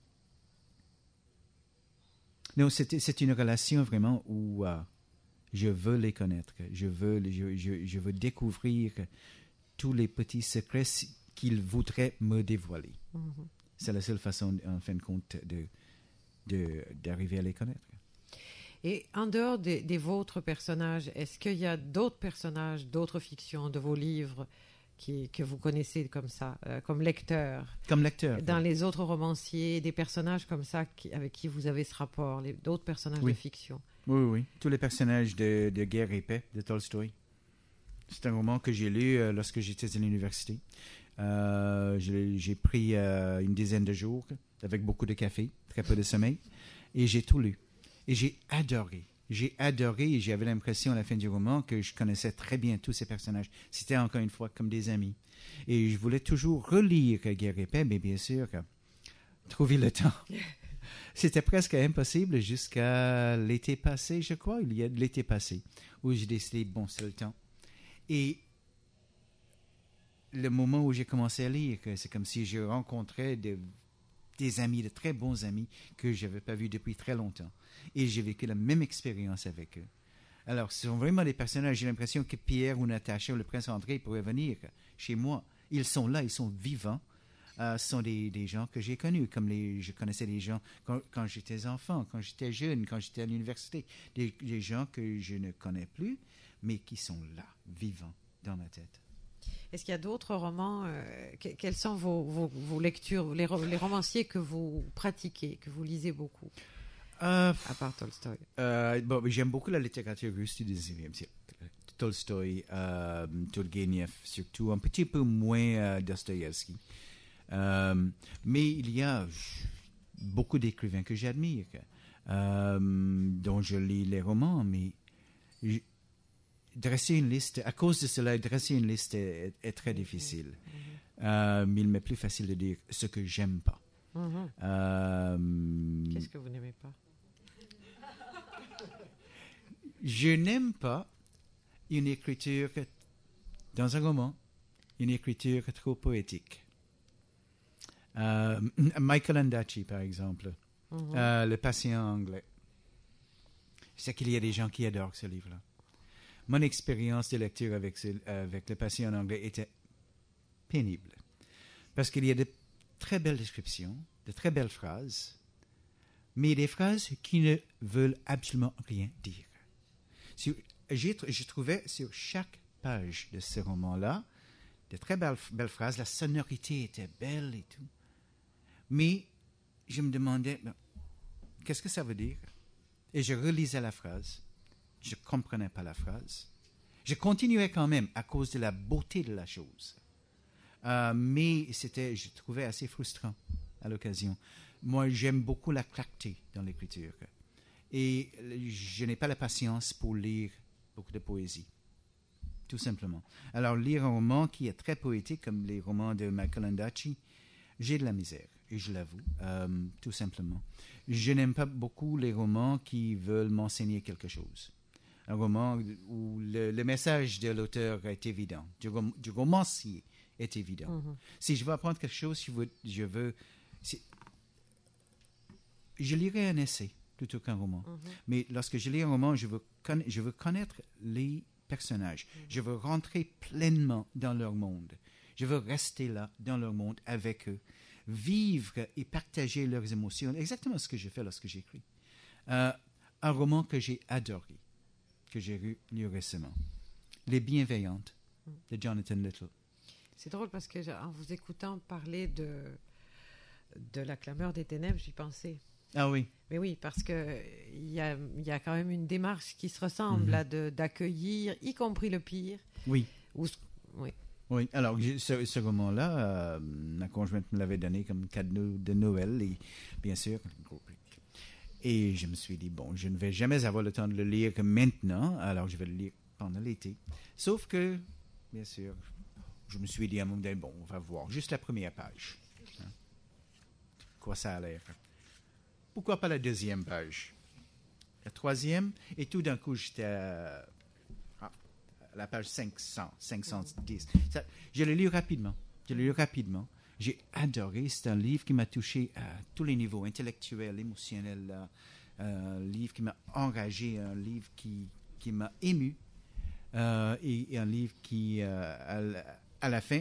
non, c'est, c'est une relation vraiment où euh, je veux les connaître, je veux, je, je, je veux découvrir tous les petits secrets qu'il voudrait me dévoiler. Mhm. C'est la seule façon, en fin de compte, de, de, d'arriver à les connaître. Et en dehors des, des vôtres personnages, est-ce qu'il y a d'autres personnages, d'autres fictions de vos livres qui, que vous connaissez comme ça, euh, comme lecteur, Comme lecteur. dans oui. les autres romanciers, des personnages comme ça qui, avec qui vous avez ce rapport, les, d'autres personnages Oui. de fiction? Oui, oui, oui. Tous les personnages de, de Guerre et Paix de Tolstoï. C'est un roman que j'ai lu euh, lorsque j'étais à l'université. Euh, j'ai, j'ai pris euh, une dizaine de jours avec beaucoup de café, très peu de sommeil, et j'ai tout lu. Et j'ai adoré. J'ai adoré et j'avais l'impression à la fin du roman que je connaissais très bien tous ces personnages. C'était encore une fois comme des amis. Et je voulais toujours relire Guerre et Paix, mais bien sûr, trouver le temps. C'était presque impossible jusqu'à l'été passé, je crois. Il y a de l'été passé, où j'ai décidé, bon, c'est le temps. Et le moment où j'ai commencé à lire, c'est comme si je rencontrais de, des amis, de très bons amis que je n'avais pas vus depuis très longtemps. Et j'ai vécu la même expérience avec eux. Alors, ce sont vraiment des personnages. J'ai l'impression que Pierre ou Natacha ou le prince André pourraient venir chez moi. Ils sont là, ils sont vivants. Euh, ce sont des, des gens que j'ai connus, comme les, je connaissais des gens quand, quand j'étais enfant, quand j'étais jeune, quand j'étais à l'université. Des, des gens que je ne connais plus, mais qui sont là, vivants, dans ma tête. Est-ce qu'il y a d'autres romans euh, que, Quelles sont vos, vos, vos lectures, les, les romanciers que vous pratiquez, que vous lisez beaucoup, euh, à part Tolstoï? euh, bon, J'aime beaucoup la littérature russe du dix-neuvième siècle. Tolstoï, euh, Turgenev, surtout, un petit peu moins euh, Dostoïevski. Euh, mais il y a beaucoup d'écrivains que j'admire, euh, dont je lis les romans, mais je, dresser une liste, à cause de cela, dresser une liste est, est très difficile. Mm-hmm. Euh, mais il m'est plus facile de dire ce que j'aime pas. Mm-hmm. Euh, Qu'est-ce que vous n'aimez pas? Je n'aime pas une écriture, dans un roman, une écriture trop poétique. Euh, Michael Ondaatje, par exemple, mm-hmm. euh, Le patient anglais. Je sais qu'il y a des gens qui adorent ce livre-là. Mon expérience de lecture avec, ce, avec Le patient anglais était pénible. Parce qu'il y a de très belles descriptions, de très belles phrases, mais des phrases qui ne veulent absolument rien dire. Sur, j'ai, je trouvais sur chaque page de ce roman-là de très belles, belles phrases. La sonorité était belle et tout. Mais je me demandais, ben, qu'est-ce que ça veut dire? Et je relisais la phrase. Je ne comprenais pas la phrase. Je continuais quand même à cause de la beauté de la chose. Euh, mais c'était, je trouvais assez frustrant à l'occasion. Moi, j'aime beaucoup la clarté dans l'écriture. Et je n'ai pas la patience pour lire beaucoup de poésie. Tout simplement. Alors, lire un roman qui est très poétique, comme les romans de Michael Ondaatje, j'ai de la misère. Et je l'avoue, euh, tout simplement. Je n'aime pas beaucoup les romans qui veulent m'enseigner quelque chose. Un roman où le, le message de l'auteur est évident, du, rom, du romancier est évident. Mm-hmm. Si je veux apprendre quelque chose, je veux... Je, veux, je lirai un essai plutôt qu'un roman. Mm-hmm. Mais lorsque je lis un roman, je veux, conna, je veux connaître les personnages. Mm-hmm. Je veux rentrer pleinement dans leur monde. Je veux rester là, dans leur monde, avec eux. Vivre et partager leurs émotions. Exactement ce que j'ai fait lorsque j'écris. Euh, un roman que j'ai adoré, que j'ai lu, lu récemment. Les Bienveillantes, de Jonathan Little. C'est drôle parce que, en vous écoutant parler de, de La Clameur des ténèbres, j'y pensais. Ah oui. Mais oui, parce qu'il y a, y a quand même une démarche qui se ressemble, mm-hmm. là, de, d'accueillir, y compris le pire. Oui. Ou, oui. Oui, alors ce, ce roman-là, euh, ma conjointe me l'avait donné comme cadeau de Noël, et bien sûr, et je me suis dit, bon, je ne vais jamais avoir le temps de le lire que maintenant, alors je vais le lire pendant l'été. Sauf que, bien sûr, je me suis dit à un moment donné, bon, on va voir, juste la première page. Hein? Quoi ça a l'air? Pourquoi pas la deuxième page? La troisième, et tout d'un coup, j'étais à... la page cinq cents, cinq cent dix. Ça, je l'ai lu rapidement. Je l'ai lu rapidement. J'ai adoré. C'est un livre qui m'a touché à tous les niveaux, intellectuels, émotionnels. Euh, un livre qui m'a enragé, un livre qui, qui m'a ému. Euh, et, et un livre qui, euh, à, à la fin,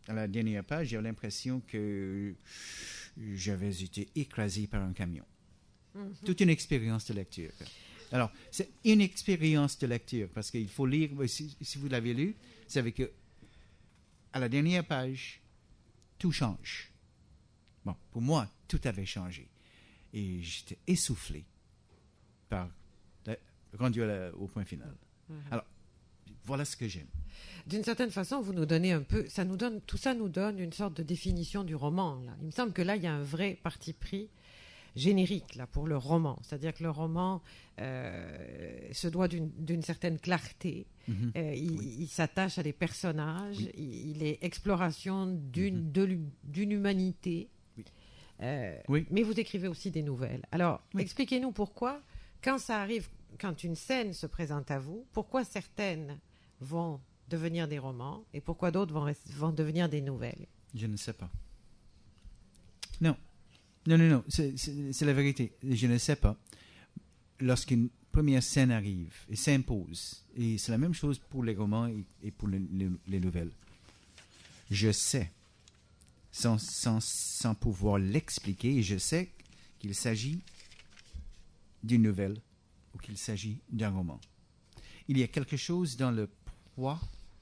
à la dernière page, j'ai l'impression que j'avais été écrasé par un camion. Mm-hmm. Toute une expérience de lecture. Alors, c'est une expérience de lecture, parce qu'il faut lire, si, si vous l'avez lu, vous savez que à la dernière page, tout change. Bon, pour moi, tout avait changé. Et j'étais essoufflé par la, rendu la, au point final. Mm-hmm. Alors, voilà ce que j'aime. D'une certaine façon, vous nous donnez un peu, ça nous donne, tout ça nous donne une sorte de définition du roman. Là. Il me semble que là, il y a un vrai parti pris générique là pour le roman. C'est-à-dire que le roman euh, se doit d'une, d'une certaine clarté. Mm-hmm. Euh, il, oui. il s'attache à des personnages. Oui. Il, il est exploration d'une, mm-hmm. de, d'une humanité. Oui. Euh, oui. Mais vous écrivez aussi des nouvelles. Alors, oui. expliquez-nous pourquoi, quand ça arrive, quand une scène se présente à vous, pourquoi certaines vont devenir des romans et pourquoi d'autres vont, vont devenir des nouvelles? Je ne sais pas. Non. Non, non, non. C'est, c'est, c'est la vérité. Je ne sais pas. Lorsqu'une première scène arrive et s'impose, et c'est la même chose pour les romans et, et pour les, les, les nouvelles, je sais, sans, sans, sans pouvoir l'expliquer, je sais qu'il s'agit d'une nouvelle ou qu'il s'agit d'un roman. Il y a quelque chose dans le poids.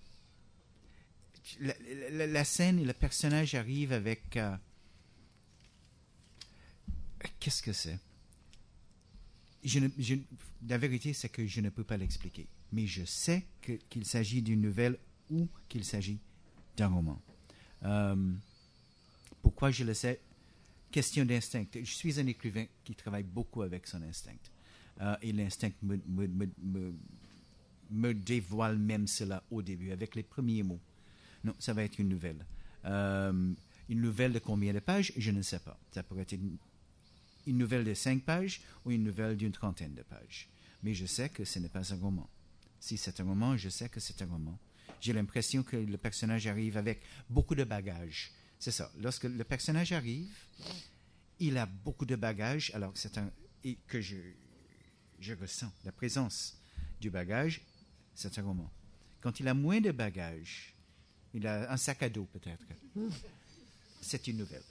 La, la, la scène et le personnage arrivent avec... Euh, qu'est-ce que c'est? Je ne, je, la vérité, c'est que je ne peux pas l'expliquer. Mais je sais que, qu'il s'agit d'une nouvelle ou qu'il s'agit d'un roman. Euh, pourquoi je le sais? Question d'instinct. Je suis un écrivain qui travaille beaucoup avec son instinct. Euh, et l'instinct me, me, me, me, me dévoile même cela au début, avec les premiers mots. Non, ça va être une nouvelle. Euh, une nouvelle de combien de pages? Je ne sais pas. Ça pourrait être une, une nouvelle de cinq pages ou une nouvelle d'une trentaine de pages. Mais je sais que ce n'est pas un roman. Si c'est un roman, je sais que c'est un roman. J'ai l'impression que le personnage arrive avec beaucoup de bagages. C'est ça. Lorsque le personnage arrive, il a beaucoup de bagages, alors que c'est un... et que je, je ressens la présence du bagage, c'est un roman. Quand il a moins de bagages, il a un sac à dos peut-être, c'est une nouvelle.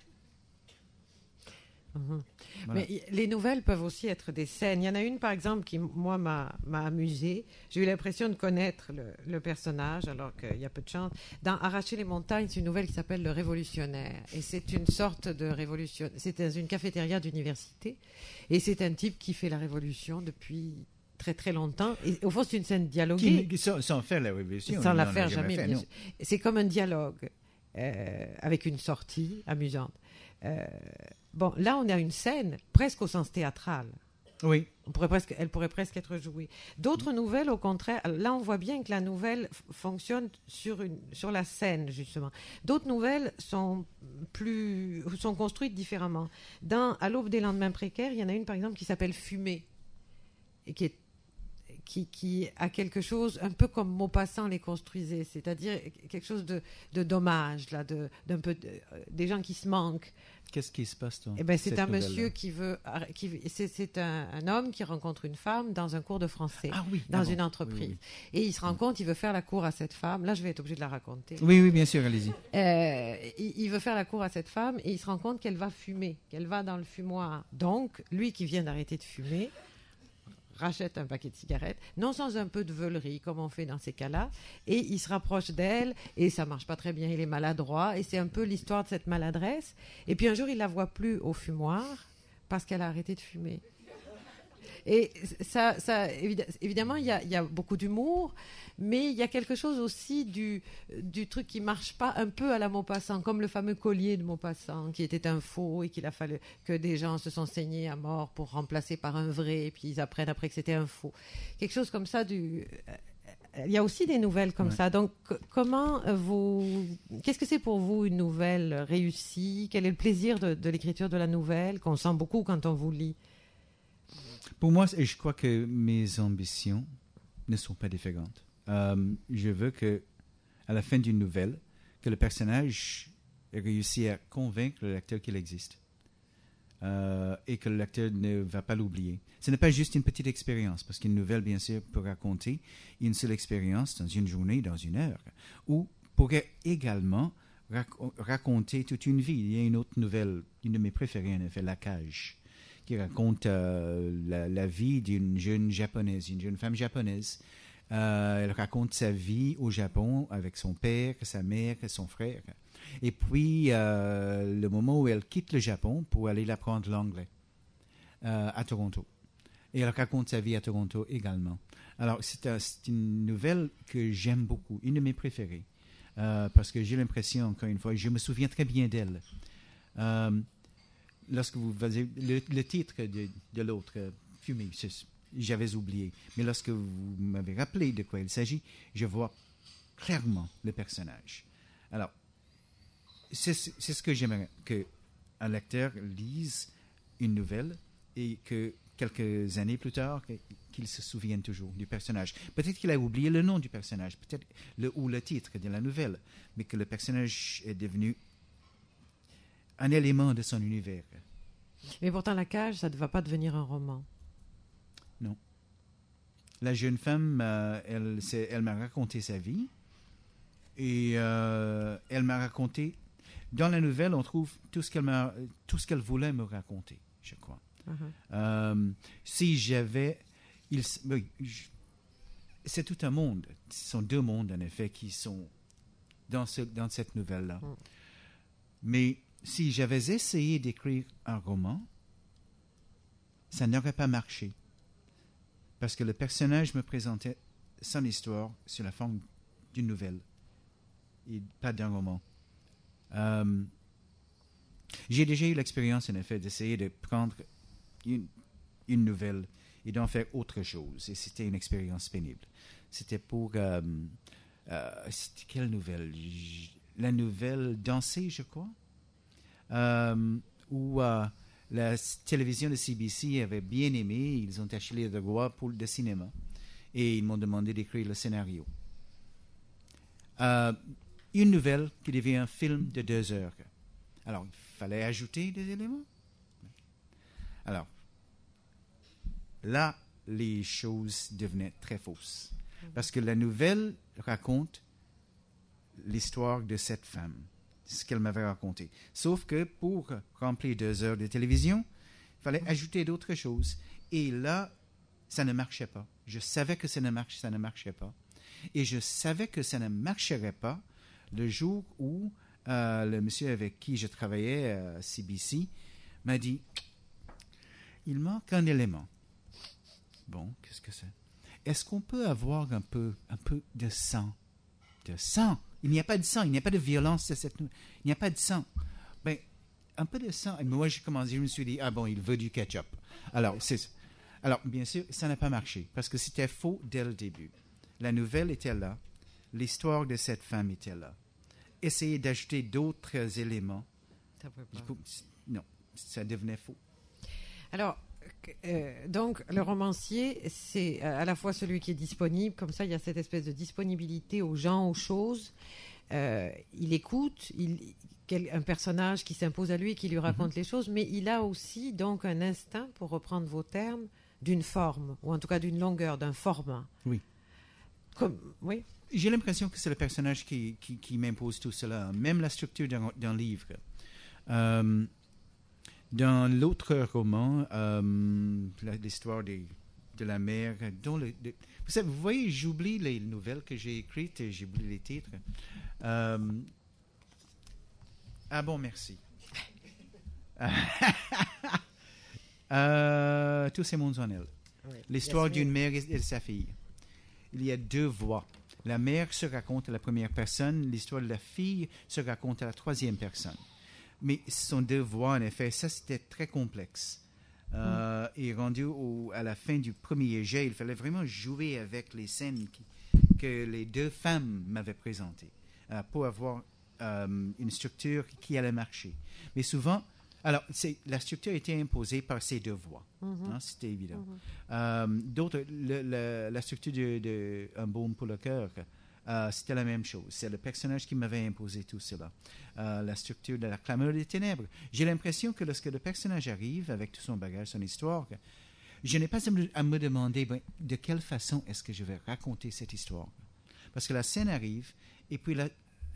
Mmh. Voilà. Mais les nouvelles peuvent aussi être des scènes. Il y en a une, par exemple, qui, moi, m'a, m'a amusée. J'ai eu l'impression de connaître le, le personnage, alors qu'il y a peu de chance. Dans Arracher les montagnes, c'est une nouvelle qui s'appelle Le Révolutionnaire. Et c'est une sorte de révolution. C'est dans une cafétéria d'université. Et c'est un type qui fait la révolution depuis très, très longtemps. Et au fond, c'est une scène dialoguée. Qui, sans, sans faire la révolution. Sans la faire, jamais. Fait, bien sûr. C'est comme un dialogue, euh, avec une sortie amusante. Euh, bon, là, on a une scène presque au sens théâtral. Oui. On pourrait presque, elle pourrait presque être jouée. D'autres nouvelles, au contraire, là, on voit bien que la nouvelle f- fonctionne sur, une, sur la scène, justement. D'autres nouvelles sont, plus, sont construites différemment. Dans À l'aube des lendemains précaires, il y en a une, par exemple, qui s'appelle Fumée, et qui est Qui, qui a quelque chose, un peu comme Maupassant les construisait, c'est-à-dire quelque chose de, de dommage, là, de, d'un peu de, des gens qui se manquent. Qu'est-ce qui se passe, toi? Eh ben, c'est un monsieur qui veut... Qui, c'est c'est un, un homme qui rencontre une femme dans un cours de français, ah, oui, dans ah, une bon. entreprise. Oui, oui. Et il se rend compte, il veut faire la cour à cette femme. Là, je vais être obligée de la raconter. Oui, oui, bien sûr, allez-y. Euh, il, il veut faire la cour à cette femme et il se rend compte qu'elle va fumer, qu'elle va dans le fumoir. Donc, lui qui vient d'arrêter de fumer... rachète un paquet de cigarettes, non sans un peu de veulerie, comme on fait dans ces cas-là, et il se rapproche d'elle, et ça marche pas très bien, il est maladroit, et c'est un peu l'histoire de cette maladresse. Et puis un jour, il la voit plus au fumoir, parce qu'elle a arrêté de fumer. Et ça, ça évidemment, il y a, il y a beaucoup d'humour, mais il y a quelque chose aussi du, du truc qui marche pas un peu à la Maupassant, comme le fameux collier de Maupassant, qui était un faux et qu'il a fallu que des gens se sont saignés à mort pour remplacer par un vrai, et puis ils apprennent après que c'était un faux. Quelque chose comme ça. Du, il y a aussi des nouvelles comme ouais. ça. Donc, comment vous, qu'est-ce que c'est pour vous une nouvelle réussie? Quel est le plaisir de, de l'écriture de la nouvelle qu'on sent beaucoup quand on vous lit? Pour moi, je crois que mes ambitions ne sont pas différentes. Euh, je veux que, à la fin d'une nouvelle, que le personnage ait réussi à convaincre le lecteur qu'il existe euh, et que le lecteur ne va pas l'oublier. Ce n'est pas juste une petite expérience, parce qu'une nouvelle, bien sûr, peut raconter une seule expérience dans une journée, dans une heure, ou pourrait également rac- raconter toute une vie. Il y a une autre nouvelle, une de mes préférées, en effet, La Cage, qui raconte euh, la, la vie d'une jeune japonaise, une jeune femme japonaise. Euh, elle raconte sa vie au Japon avec son père, sa mère et son frère. Et puis, euh, le moment où elle quitte le Japon pour aller apprendre l'anglais euh, à Toronto. Et elle raconte sa vie à Toronto également. Alors, c'est, un, c'est une nouvelle que j'aime beaucoup, une de mes préférées. Euh, parce que j'ai l'impression, encore une fois, je me souviens très bien d'elle. Euh, lorsque vous voyez le, le titre de, de l'autre, euh, Fumée, c'est, j'avais oublié. Mais lorsque vous m'avez rappelé de quoi il s'agit, je vois clairement le personnage. Alors, c'est, c'est ce que j'aimerais, qu'un lecteur lise une nouvelle et que quelques années plus tard, qu'il se souvienne toujours du personnage. Peut-être qu'il a oublié le nom du personnage, peut-être le, ou le titre de la nouvelle, mais que le personnage est devenu un élément de son univers. Mais pourtant, La Cage, ça ne va pas devenir un roman. Non. La jeune femme, euh, elle, elle m'a raconté sa vie et euh, elle m'a raconté... Dans la nouvelle, on trouve tout ce qu'elle, m'a, tout ce qu'elle voulait me raconter, je crois. Uh-huh. Euh, si j'avais... Il, oui, je, c'est tout un monde. Ce sont deux mondes, en effet, qui sont dans, ce, dans cette nouvelle-là. Mm. Mais si j'avais essayé d'écrire un roman, ça n'aurait pas marché. Parce que le personnage me présentait son histoire sous la forme d'une nouvelle et pas d'un roman. Euh, j'ai déjà eu l'expérience, en effet, d'essayer de prendre une, une nouvelle et d'en faire autre chose. Et c'était une expérience pénible. C'était pour... Euh, euh, c'était quelle nouvelle? La nouvelle Danser, je crois. Euh, où euh, la télévision de C B C avait bien aimé. Ils ont acheté les droits pour le cinéma. Et ils m'ont demandé d'écrire le scénario. Euh, une nouvelle qui devient un film de deux heures. Alors, il fallait ajouter des éléments. Alors, là, les choses devenaient très fausses. Parce que la nouvelle raconte l'histoire de cette femme, ce qu'elle m'avait raconté. Sauf que pour remplir deux heures de télévision, il fallait ajouter d'autres choses. Et là, ça ne marchait pas. Je savais que ça ne, marche, ça ne marchait pas. Et je savais que ça ne marcherait pas le jour où euh, le monsieur avec qui je travaillais à C B C m'a dit « Il manque un élément. » Bon, qu'est-ce que c'est? Est-ce qu'on peut avoir un peu, un peu de sang? De sang? Il n'y a pas de sang, il n'y a pas de violence. Cette... Il n'y a pas de sang. Ben, un peu de sang. Et moi, j'ai commencé, je me suis dit, ah bon, il veut du ketchup. Alors, c'est... Alors, bien sûr, ça n'a pas marché, parce que c'était faux dès le début. La nouvelle était là, l'histoire de cette femme était là. Essayer d'ajouter d'autres éléments, ça peut pas. Du coup, non, ça devenait faux. Alors, euh, donc, le romancier, c'est à la fois celui qui est disponible, comme ça, il y a cette espèce de disponibilité aux gens, aux choses. Euh, il écoute, il, quel, un personnage qui s'impose à lui, qui lui raconte mm-hmm. les choses, mais il a aussi donc un instinct, pour reprendre vos termes, d'une forme, ou en tout cas d'une longueur, d'un format. Oui. Comme, oui. J'ai l'impression que c'est le personnage qui, qui, qui m'impose tout cela, même la structure d'un, d'un livre. Euh, dans l'autre roman, euh, l'histoire des, de la mère, dont le, de, vous, savez, vous voyez, j'oublie les nouvelles que j'ai écrites, et j'oublie les titres. Euh, ah bon, merci. euh, Tous ces mondes en elle. Oui. L'histoire d'une mère et de sa fille. Il y a deux voix. La mère se raconte à la première personne, l'histoire de la fille se raconte à la troisième personne. Mais ce sont deux voix, en effet. Ça, c'était très complexe. Euh, mm. Et rendu au, à la fin du premier jet, il fallait vraiment jouer avec les scènes qui, que les deux femmes m'avaient présentées euh, pour avoir euh, une structure qui allait marcher. Mais souvent, alors, c'est, la structure était imposée par ces deux voix. Mm-hmm. Hein, c'était évident. Mm-hmm. Euh, d'autres, le, le, la structure de, de Un baume pour le cœur, euh, c'était la même chose. C'est le personnage qui m'avait imposé tout cela. Euh, la structure de La clameur des ténèbres. J'ai l'impression que lorsque le personnage arrive avec tout son bagage, son histoire, je n'ai pas à me demander ben, de quelle façon est-ce que je vais raconter cette histoire. Parce que la scène arrive et puis la,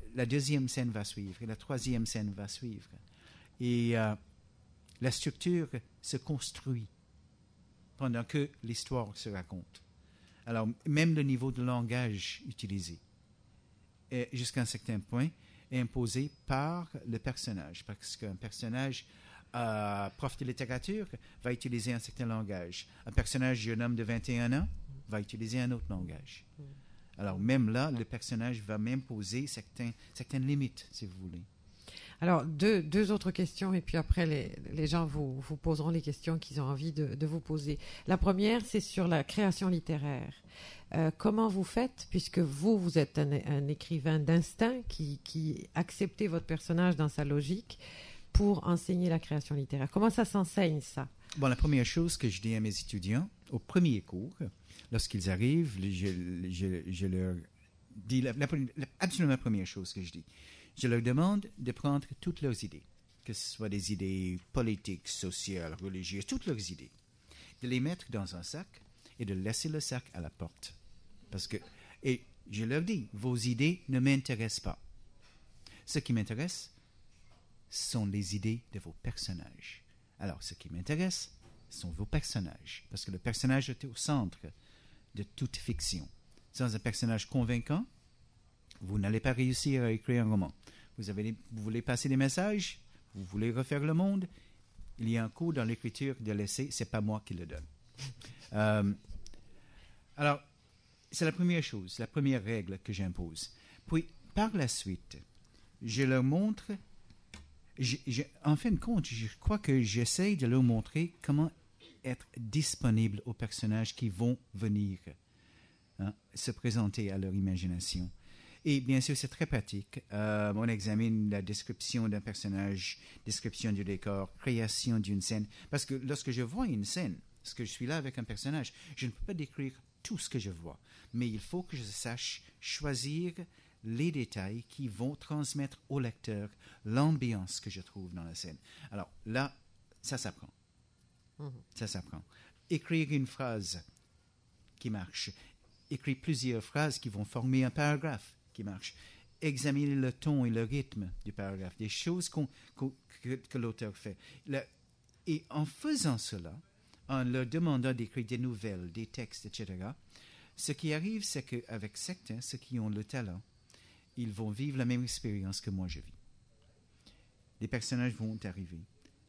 la deuxième scène va suivre, et la troisième scène va suivre. Et euh, la structure se construit pendant que l'histoire se raconte. Alors, même le niveau de langage utilisé, est, jusqu'à un certain point, est imposé par le personnage. Parce qu'un personnage, euh, prof de littérature, va utiliser un certain langage. Un personnage jeune homme de vingt et un ans va utiliser un autre langage. Alors, même là, le personnage va m'imposer certains, certaines limites, si vous voulez. Alors, deux, deux autres questions, et puis après, les, les gens vous, vous poseront les questions qu'ils ont envie de, de vous poser. La première, c'est sur la création littéraire. Euh, comment vous faites, puisque vous, vous êtes un, un écrivain d'instinct qui, qui acceptez votre personnage dans sa logique pour enseigner la création littéraire? Comment ça s'enseigne, ça? Bon, la première chose que je dis à mes étudiants, au premier cours, lorsqu'ils arrivent, je, je, je leur dis, la, la, la, absolument la première chose que je dis, je leur demande de prendre toutes leurs idées, que ce soit des idées politiques, sociales, religieuses, toutes leurs idées, de les mettre dans un sac et de laisser le sac à la porte. Parce que, et je leur dis, vos idées ne m'intéressent pas. Ce qui m'intéresse sont les idées de vos personnages. Alors, ce qui m'intéresse sont vos personnages, parce que le personnage est au centre de toute fiction. Sans un personnage convaincant, vous n'allez pas réussir à écrire un roman. Vous, avez, vous voulez passer des messages, vous voulez refaire le monde, il y a un coup dans l'écriture de l'essai, c'est pas moi qui le donne. Euh, alors, c'est la première chose, la première règle que j'impose. Puis, par la suite, je leur montre, je, je, en fin de compte, je crois que j'essaye de leur montrer comment être disponible aux personnages qui vont venir hein, se présenter à leur imagination. Et bien sûr, c'est très pratique. Euh, on examine la description d'un personnage, description du décor, création d'une scène. Parce que lorsque je vois une scène, parce que je suis là avec un personnage, je ne peux pas décrire tout ce que je vois. Mais il faut que je sache choisir les détails qui vont transmettre au lecteur l'ambiance que je trouve dans la scène. Alors là, ça s'apprend. Mmh. Ça s'apprend. Écrire une phrase qui marche. Écrire plusieurs phrases qui vont former un paragraphe qui marche. Examiner le ton et le rythme du paragraphe. Des choses qu'on, qu'on, que, que l'auteur fait. Le, et en faisant cela, en leur demandant d'écrire des nouvelles, des textes, et cetera, ce qui arrive, c'est qu'avec certains, ceux qui ont le talent, ils vont vivre la même expérience que moi je vis. Les personnages vont arriver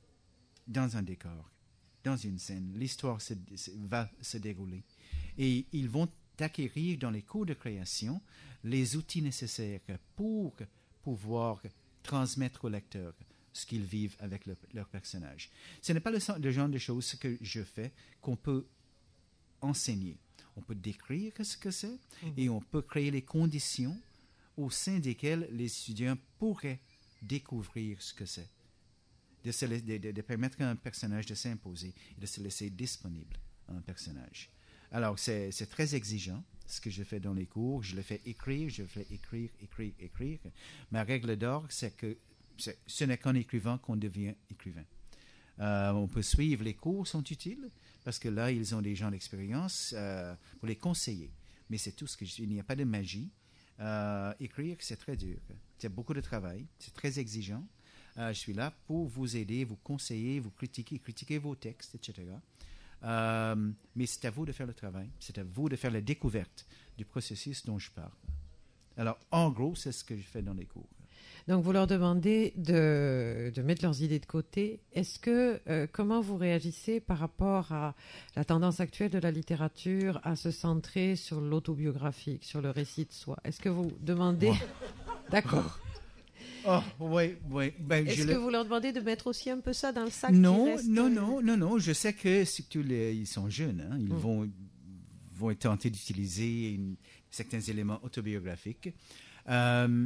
dans un décor, dans une scène, l'histoire se, se, va se dérouler. Et ils vont acquérir dans les cours de création les outils nécessaires pour pouvoir transmettre au lecteur ce qu'ils vivent avec le, leur personnage. Ce n'est pas le, le genre de choses que je fais qu'on peut enseigner. On peut décrire ce que c'est mmh. et on peut créer les conditions au sein desquelles les étudiants pourraient découvrir ce que c'est. De, se, de, de, de permettre à un personnage de s'imposer et de se laisser disponible à un personnage. Alors, c'est, c'est très exigeant, ce que je fais dans les cours. Je le fais écrire, je le fais écrire, écrire, écrire. Ma règle d'or, c'est que c'est, ce n'est qu'en écrivant qu'on devient écrivain. Euh, on peut suivre, les cours sont utiles, parce que là, ils ont des gens d'expérience euh, pour les conseiller. Mais c'est tout ce que je suis. Il n'y a pas de magie. Euh, écrire, c'est très dur. C'est beaucoup de travail. C'est très exigeant. Euh, je suis là pour vous aider, vous conseiller, vous critiquer, critiquer vos textes, et cetera. Euh, mais c'est à vous de faire le travail. C'est à vous de faire la découverte du processus dont je parle. Alors, en gros, c'est ce que je fais dans les cours. Donc, vous leur demandez de, de mettre leurs idées de côté. Est-ce que, euh, comment vous réagissez par rapport à la tendance actuelle de la littérature à se centrer sur l'autobiographique, sur le récit de soi? Est-ce que vous demandez... Oh. D'accord. Oh, oui, oui. Ben, Est-ce je que le... vous leur demandez de mettre aussi un peu ça dans le sac? Non, qui reste... non, non, non, non. Je sais que surtout les, ils sont jeunes, hein, ils mm. vont, vont tenter d'utiliser une, certains éléments autobiographiques. Euh,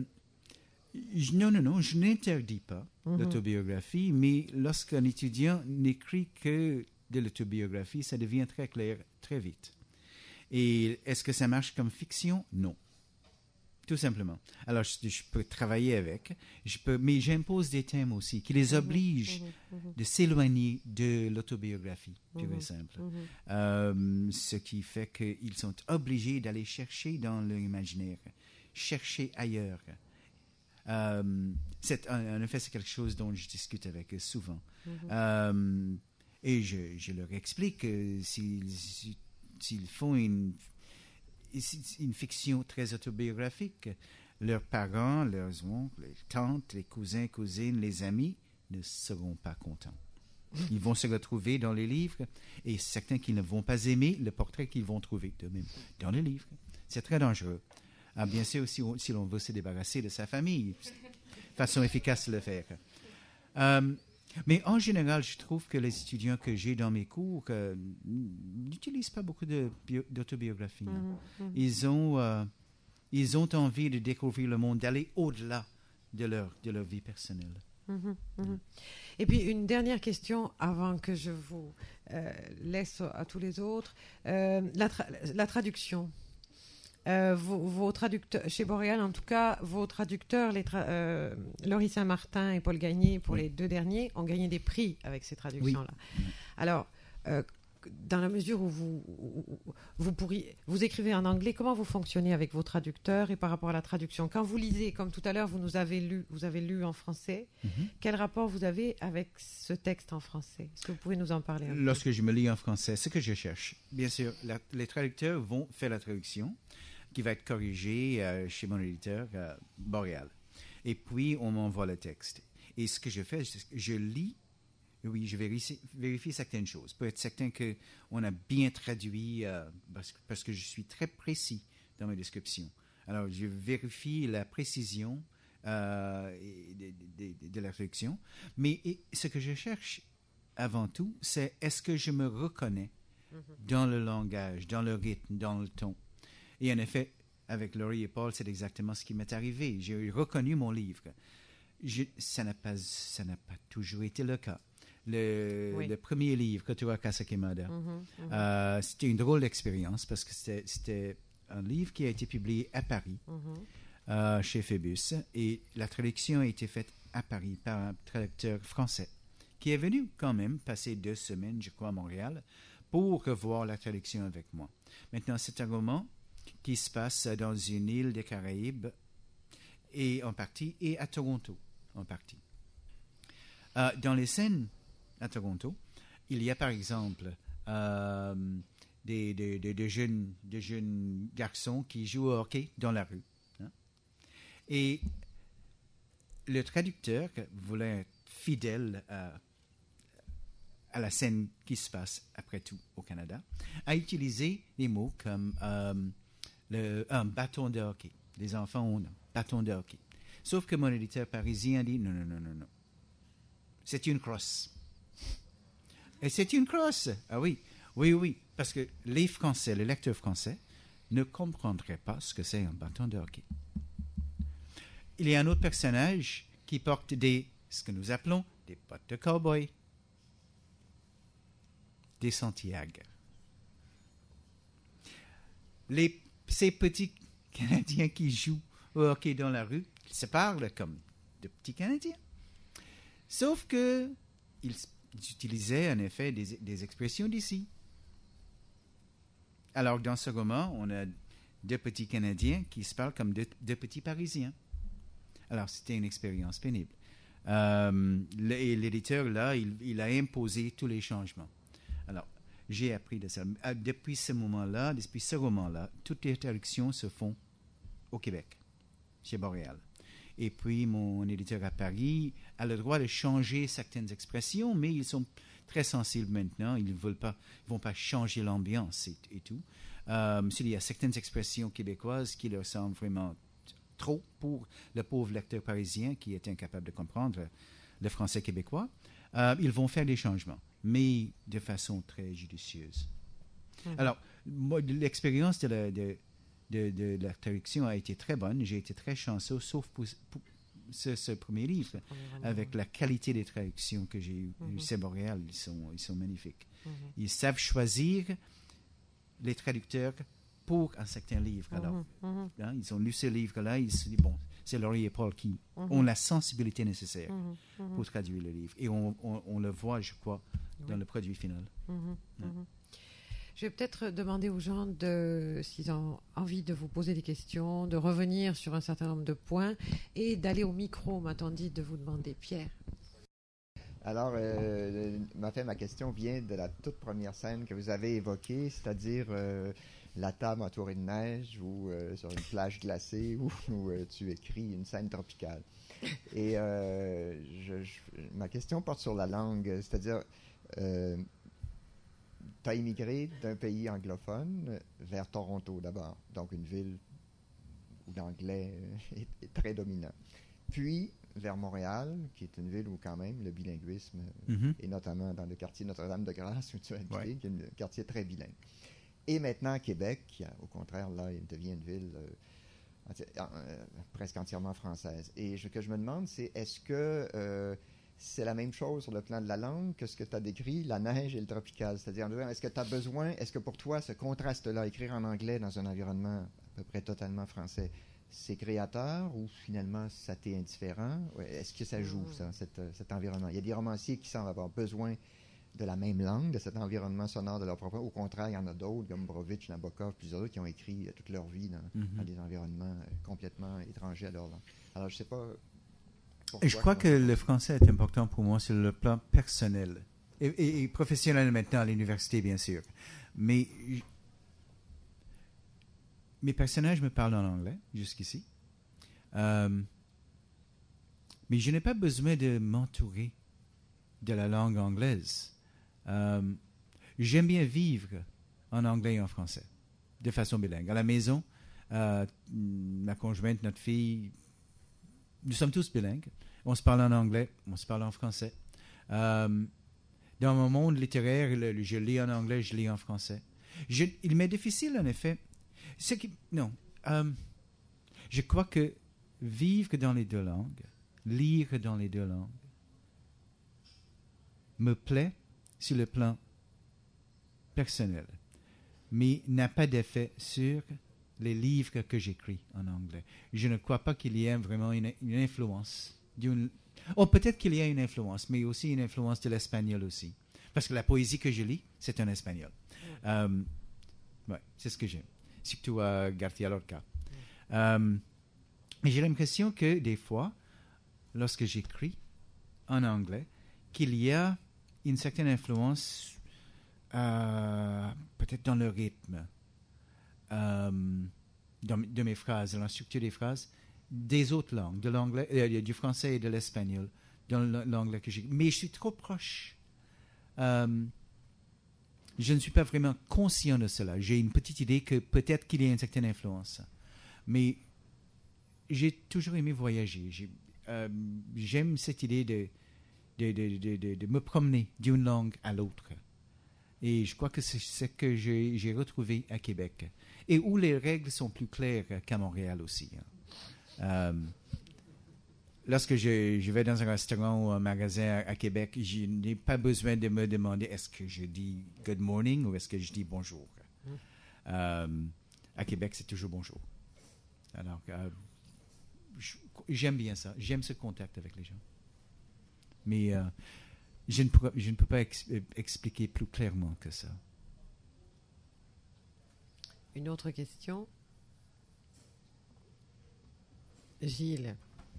je, non, non, non, je n'interdis pas mm-hmm. l'autobiographie, mais lorsqu'un étudiant n'écrit que de l'autobiographie, ça devient très clair très vite. Et est-ce que ça marche comme fiction? Non. Tout simplement. Alors, je, je peux travailler avec, je peux, mais j'impose des thèmes aussi qui les obligent mmh, mmh, mmh. de s'éloigner de l'autobiographie, pure mmh, et simple. Mmh. Euh, ce qui fait qu'ils sont obligés d'aller chercher dans leur imaginaire, chercher ailleurs, Euh, c'est, en, en effet, c'est quelque chose dont je discute avec eux souvent. Mhm. Euh, et je, je leur explique que s'ils, s'ils font une, une fiction très autobiographique, leurs parents, leurs oncles, les tantes, les cousins, cousines, les amis ne seront pas contents. Ils vont se retrouver dans les livres et certains qui ne vont pas aimer le portrait qu'ils vont trouver de même dans les livres. C'est très dangereux. Ah, bien sûr, si, on, si l'on veut se débarrasser de sa famille, façon efficace de le faire. Euh, mais en général, je trouve que les étudiants que j'ai dans mes cours euh, n'utilisent pas beaucoup de bio, d'autobiographie. Hein. Mm-hmm. Ils ont, euh, ils ont envie de découvrir le monde, d'aller au-delà de leur, de leur vie personnelle. Mmh, mmh. Et puis une dernière question avant que je vous euh, laisse à tous les autres. Euh, la, tra- la traduction. Euh, vos, vos traducteurs, chez Boréal en tout cas, vos traducteurs, les tra- euh, Laurie Saint-Martin et Paul Gagné, pour oui. les deux derniers, ont gagné des prix avec ces traductions-là. Oui. Alors, euh, dans la mesure où vous, où vous, pourriez, vous écrivez en anglais, comment vous fonctionnez avec vos traducteurs et par rapport à la traduction? Quand vous lisez, comme tout à l'heure, vous nous avez lu, vous avez lu en français, mm-hmm. quel rapport vous avez avec ce texte en français? Est-ce que vous pouvez nous en parler un Lorsque peu? je me lis en français, ce que je cherche, bien sûr, la, les traducteurs vont faire la traduction qui va être corrigée euh, chez mon éditeur euh, Boréal. Et puis, on m'envoie le texte. Et ce que je fais, c'est que je lis. Oui, je vérifie, vérifie certaines choses. Pour être certain qu'on a bien traduit, euh, parce, parce que je suis très précis dans mes descriptions. Alors, je vérifie la précision euh, de, de, de, de la traduction. Mais et, ce que je cherche avant tout, c'est est-ce que je me reconnais mm-hmm. dans le langage, dans le rythme, dans le ton. Et en effet, avec Laurie et Paul, c'est exactement ce qui m'est arrivé. J'ai reconnu mon livre. Je, ça n'a pas, ça n'a pas toujours été le cas. Le, oui. le premier livre, Kotoa Kasakemada, mm-hmm, mm-hmm. euh, c'était une drôle d'expérience parce que c'était, c'était un livre qui a été publié à Paris, mm-hmm. euh, chez Phébus, et la traduction a été faite à Paris par un traducteur français qui est venu quand même passer deux semaines, je crois, à Montréal pour revoir la traduction avec moi. Maintenant, c'est un roman qui se passe dans une île des Caraïbes et en partie, et à Toronto en partie. Euh, dans les scènes à Toronto, il y a par exemple euh, des, des, des, des, jeunes, des jeunes garçons qui jouent au hockey dans la rue. Hein? Et le traducteur voulait être fidèle à, à la scène qui se passe après tout au Canada, a utilisé des mots comme euh, le, un bâton de hockey. Les enfants ont un bâton de hockey. Sauf que mon éditeur parisien dit non, non, non, non, non. C'est une crosse. Et c'est une crosse. Ah oui, oui, oui. Parce que les Français, les lecteurs français, ne comprendraient pas ce que c'est un bâton de hockey. Il y a un autre personnage qui porte des, ce que nous appelons des bottes de cow-boy. Des Santiago. Les, ces petits Canadiens qui jouent au hockey dans la rue, ils se parlent comme de petits Canadiens. Sauf que ils utilisaient en effet des, des expressions d'ici. Alors dans ce roman, on a deux petits Canadiens qui se parlent comme deux, deux petits Parisiens. Alors c'était une expérience pénible. Euh, et l'éditeur là, il, il a imposé tous les changements. Alors j'ai appris de ça. Depuis ce moment-là, depuis ce roman-là, toutes les traductions se font au Québec, chez Boréal. Et puis, mon éditeur à Paris a le droit de changer certaines expressions, mais ils sont très sensibles maintenant. Ils ne veulent pas, ils vont pas changer l'ambiance et, et tout. Euh, il y a certaines expressions québécoises qui leur semblent vraiment trop pour le pauvre lecteur parisien qui est incapable de comprendre le français québécois. Euh, ils vont faire des changements, mais de façon très judicieuse. Mmh. Alors, moi, l'expérience de la... De, De, de, de la traduction a été très bonne. J'ai été très chanceux, sauf pour, pour ce, ce premier livre, avec la qualité des traductions que j'ai eues. Mm-hmm. C'est Boréal, ils sont, ils sont magnifiques. Mm-hmm. Ils savent choisir les traducteurs pour un certain livre. Mm-hmm. Alors, mm-hmm. hein, ils ont lu ce livre-là, ils se disent, bon, c'est Laurie et Paul qui mm-hmm. ont la sensibilité nécessaire mm-hmm. pour traduire le livre. Et on, on, on le voit, je crois, dans oui. le produit final. Mm-hmm. Ouais. Mm-hmm. Je vais peut-être demander aux gens de, s'ils ont envie de vous poser des questions, de revenir sur un certain nombre de points et d'aller au micro, m'a-t-on de vous demander. Pierre. Alors, euh, ma, fait, ma question vient de la toute première scène que vous avez évoquée, c'est-à-dire euh, la table entourée de neige ou euh, sur une plage glacée où, où euh, tu écris une scène tropicale. Et euh, je, je, ma question porte sur la langue, c'est-à-dire, euh, tu as immigré d'un pays anglophone vers Toronto d'abord, donc une ville où l'anglais est, est très dominant. Puis, vers Montréal, qui est une ville où quand même le bilinguisme, mm-hmm. et notamment dans le quartier Notre-Dame-de-Grâce, où tu as habité, ouais. qui est un quartier très bilingue. Et maintenant, Québec, qui, au contraire, là, il devient une ville euh, enti- euh, presque entièrement française. Et ce que je me demande, c'est est-ce que euh, c'est la même chose sur le plan de la langue que ce que tu as décrit, la neige et le tropical? C'est-à-dire, est-ce que tu as besoin, est-ce que pour toi, ce contraste-là, écrire en anglais dans un environnement à peu près totalement français, c'est créateur ou finalement ça t'est indifférent? Est-ce que ça joue, ça, cet, cet environnement? Il y a des romanciers qui semblent avoir besoin de la même langue, de cet environnement sonore de leur propre. Au contraire, il y en a d'autres, comme Brovitch, Nabokov, plusieurs autres, qui ont écrit toute leur vie dans, mm-hmm. dans des environnements complètement étrangers à leur langue. Alors, je ne sais pas... Pourquoi, je crois que ça... le français est important pour moi sur le plan personnel et, et, et professionnel maintenant à l'université, bien sûr. Mais... Mes personnages me parlent en anglais, jusqu'ici. Euh, mais je n'ai pas besoin de m'entourer de la langue anglaise. Euh, j'aime bien vivre en anglais et en français, de façon bilingue. À la maison, euh, ma conjointe, notre fille, nous sommes tous bilingues. On se parle en anglais, on se parle en français. Euh, dans mon monde littéraire, le, je lis en anglais, je lis en français. Je, il m'est difficile, en effet, Ce qui, non, euh, je crois que vivre dans les deux langues, lire dans les deux langues, me plaît sur le plan personnel, mais n'a pas d'effet sur les livres que j'écris en anglais. Je ne crois pas qu'il y ait vraiment une, une influence. D'une, oh, peut-être qu'il y a une influence, mais aussi une influence de l'espagnol aussi. Parce que la poésie que je lis, c'est en espagnol. Euh, ouais, c'est ce que j'aime. Surtout à García Lorca. Mm. Euh, j'ai l'impression que des fois, lorsque j'écris en anglais, qu'il y a une certaine influence, euh, peut-être dans le rythme euh, dans, de mes phrases, dans la structure des phrases, des autres langues, de l'anglais, euh, du français et de l'espagnol, dans l'anglais que j'écris. Mais je suis trop proche. Euh, Je ne suis pas vraiment conscient de cela. J'ai une petite idée que peut-être qu'il y a une certaine influence. Mais j'ai toujours aimé voyager. J'ai, euh, j'aime cette idée de, de, de, de, de, de me promener d'une langue à l'autre. Et je crois que c'est ce que j'ai, j'ai retrouvé à Québec. Et où les règles sont plus claires qu'à Montréal aussi. Euh, Lorsque je, je vais dans un restaurant ou un magasin à, à Québec, je n'ai pas besoin de me demander est-ce que je dis good morning ou est-ce que je dis bonjour. Mm. Euh, à Québec, c'est toujours bonjour. Alors, euh, je, j'aime bien ça. J'aime ce contact avec les gens. Mais euh, je, ne pourrais, je ne peux pas ex, expliquer plus clairement que ça. Une autre question? Gilles.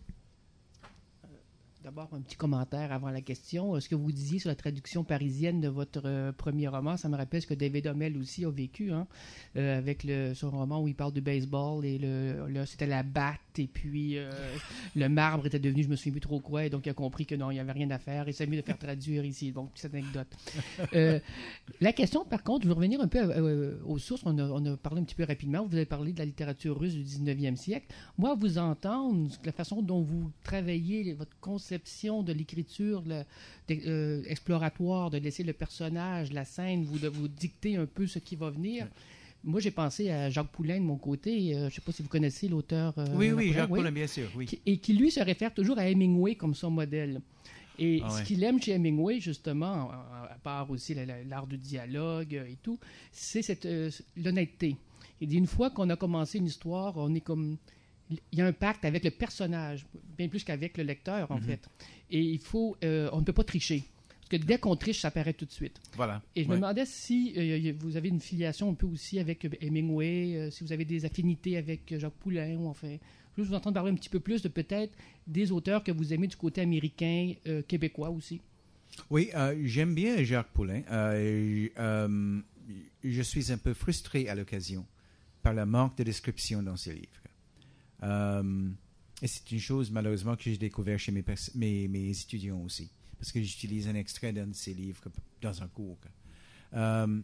D'abord, un petit commentaire avant la question. Ce que vous disiez sur la traduction parisienne de votre euh, premier roman, ça me rappelle ce que David Hummel aussi a vécu, hein, euh, avec le, son roman où il parle du baseball, et le, le, c'était la batte, et puis euh, le marbre était devenu, je me souviens plus trop quoi, et donc il a compris que non, il n'y avait rien à faire, et c'est mieux de faire traduire ici. Donc, petite anecdote. Euh, la question, par contre, je vais revenir un peu euh, aux sources. On a, on a parlé un petit peu rapidement. Vous avez parlé de la littérature russe du dix-neuvième siècle. Moi, vous entendre, la façon dont vous travaillez votre concept de l'écriture le, de, euh, exploratoire, de laisser le personnage, la scène, vous, de vous dicter un peu ce qui va venir. Ouais. Moi, j'ai pensé à Jacques Poulain de mon côté. Euh, je ne sais pas si vous connaissez l'auteur. Euh, oui, oui, Poulain, Jacques oui, Poulain, bien sûr. Oui. Qui, et qui, lui, se réfère toujours à Hemingway comme son modèle. Et ah, ce ouais. qu'il aime chez Hemingway, justement, à part aussi la, la, l'art du dialogue et tout, c'est cette, euh, l'honnêteté. Il dit, une fois qu'on a commencé une histoire, on est comme... Il y a un pacte avec le personnage, bien plus qu'avec le lecteur, en mm-hmm. fait. Et il faut... Euh, on ne peut pas tricher. Parce que dès qu'on triche, ça paraît tout de suite. Voilà. Et je ouais. me demandais si euh, vous avez une filiation un peu aussi avec Hemingway, euh, si vous avez des affinités avec Jacques Poulain, ou enfin, je veux vous entendre parler un petit peu plus de peut-être des auteurs que vous aimez du côté américain, euh, québécois aussi. Oui, euh, j'aime bien Jacques Poulain. Euh, euh, je suis un peu frustré à l'occasion par le manque de description dans ses livres. Euh, et c'est une chose, malheureusement, que j'ai découvert chez mes, pers- mes, mes étudiants aussi, parce que j'utilise un extrait d'un de ses livres dans un cours. Euh,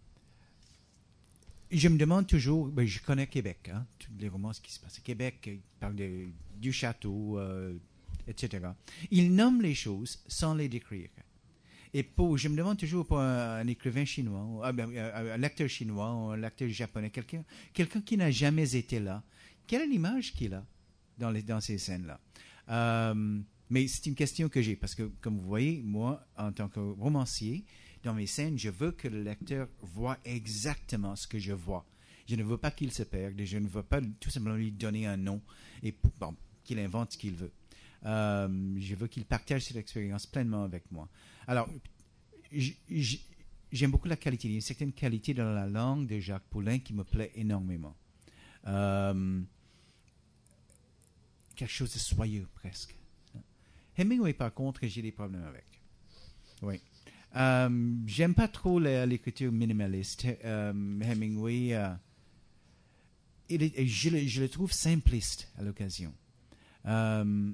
je me demande toujours, ben, je connais Québec, hein, tous les romans qui se passent à Québec, ils parlent de, du château, euh, et cetera. Il nomme les choses sans les décrire. Et pour, je me demande toujours pour un, un écrivain chinois, un, un lecteur chinois, un lecteur japonais, quelqu'un, quelqu'un qui n'a jamais été là, quelle est l'image qu'il a dans, les, dans ces scènes-là? Euh, mais c'est une question que j'ai, parce que, comme vous voyez, moi, en tant que romancier, dans mes scènes, je veux que le lecteur voit exactement ce que je vois. Je ne veux pas qu'il se perde, et je ne veux pas tout simplement lui donner un nom et bon, qu'il invente ce qu'il veut. Euh, je veux qu'il partage cette expérience pleinement avec moi. Alors, j- j- j'aime beaucoup la qualité. Il y a une certaine qualité dans la langue de Jacques Poulain qui me plaît énormément. Euh, quelque chose de soyeux, presque. Hemingway, par contre, j'ai des problèmes avec. Oui. Euh, j'aime pas trop la, l'écriture minimaliste. Euh, Hemingway, euh, il est, je, le, je le trouve simpliste à l'occasion. Euh,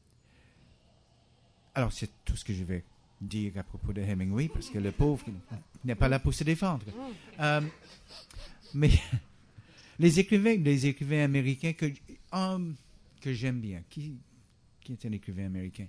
alors, c'est tout ce que je vais dire à propos de Hemingway, parce que le pauvre n'est pas là pour se défendre. Euh, mais les écrivains, les écrivains américains que, um, que j'aime bien, qui, qui est un écrivain américain?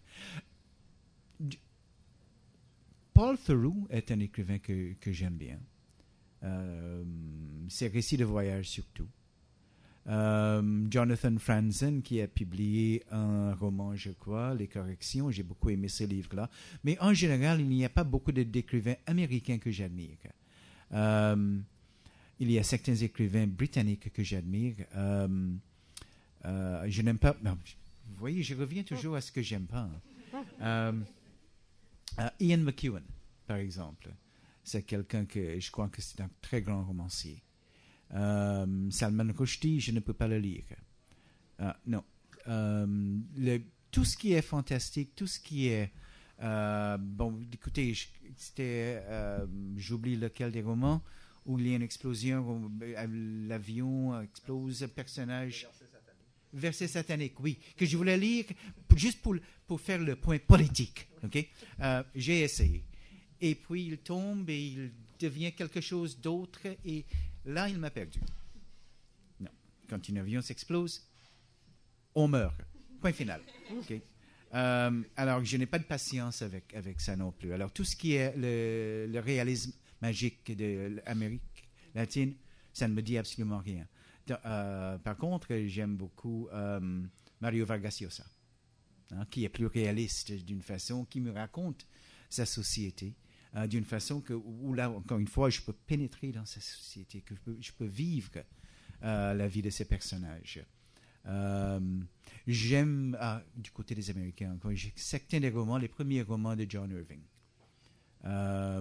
Paul Theroux est un écrivain que, que j'aime bien. Euh, ses récits de voyage surtout. Euh, Jonathan Franzen, qui a publié un roman, je crois, Les Corrections. J'ai beaucoup aimé ce livre-là. Mais en général, il n'y a pas beaucoup d'écrivains américains que j'admire. Euh, il y a certains écrivains britanniques que j'admire. Euh, euh, je n'aime pas... Non, vous voyez, je reviens toujours à ce que j'aime pas. Hein. Euh, Uh, Ian McEwan, par exemple, c'est quelqu'un que je crois que c'est un très grand romancier. Um, Salman Rushdie, je ne peux pas le lire. Uh, non. Um, le, tout ce qui est fantastique, tout ce qui est... Uh, bon, écoutez, je, c'était... Uh, j'oublie lequel des romans où il y a une explosion, où l'avion explose, un personnage... Verset satanique, oui, que je voulais lire juste pour, pour faire le point politique. Okay? Euh, j'ai essayé. Et puis il tombe et il devient quelque chose d'autre et là, il m'a perdu. Non. Quand un avion s'explose, on meurt. Point final. Okay? Euh, alors, je n'ai pas de patience avec, avec ça non plus. Alors, tout ce qui est le, le réalisme magique de l'Amérique latine, ça ne me dit absolument rien. Euh, par contre, j'aime beaucoup euh, Mario Vargas Llosa, hein, qui est plus réaliste d'une façon, qui me raconte sa société euh, d'une façon que, où là, encore une fois, je peux pénétrer dans sa société, que je peux, je peux vivre euh, la vie de ces personnages. Euh, j'aime, ah, du côté des Américains, encore, j'ai certains des romans, les premiers romans de John Irving. Euh,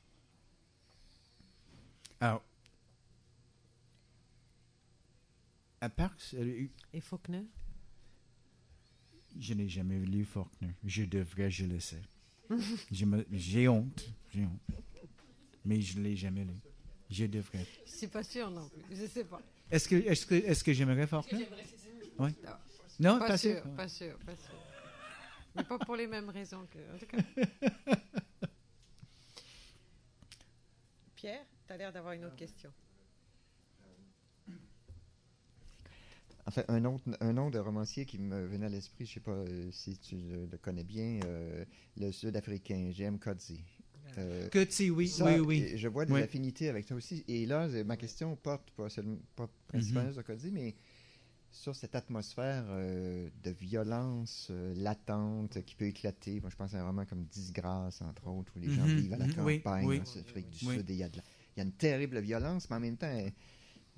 alors, à part, euh, Et Faulkner? Je n'ai jamais lu Faulkner. Je devrais, je le sais. je me, j'ai honte, j'ai honte. Mais je ne l'ai jamais lu. Je devrais. Je ne suis pas sûre non plus. Je ne sais pas. Est-ce que, est-ce que, est-ce que j'aimerais Faulkner? Oui. Non, pas, pas sûr, sûr. Pas sûr, pas sûr. Mais pas pour les mêmes raisons que... En tout cas. Pierre, tu as l'air d'avoir une autre question. En fait, un, autre, un nom de romancier qui me venait à l'esprit, je ne sais pas euh, si tu le, le connais bien, euh, le Sud-Africain, J M Coetzee. Euh, Coetzee, oui, ça, oui, oui. Je vois des oui. affinités avec toi aussi. Et là, ma question porte pas, seulement, pas principalement mm-hmm. sur Coetzee, mais sur cette atmosphère euh, de violence euh, latente qui peut éclater. Moi, je pense à un roman comme Disgrâce, entre autres, où les mm-hmm. gens vivent à la campagne, oui, oui. en Afrique du oui. Sud, et il y, a de la, il y a une terrible violence, mais en même temps... Elle,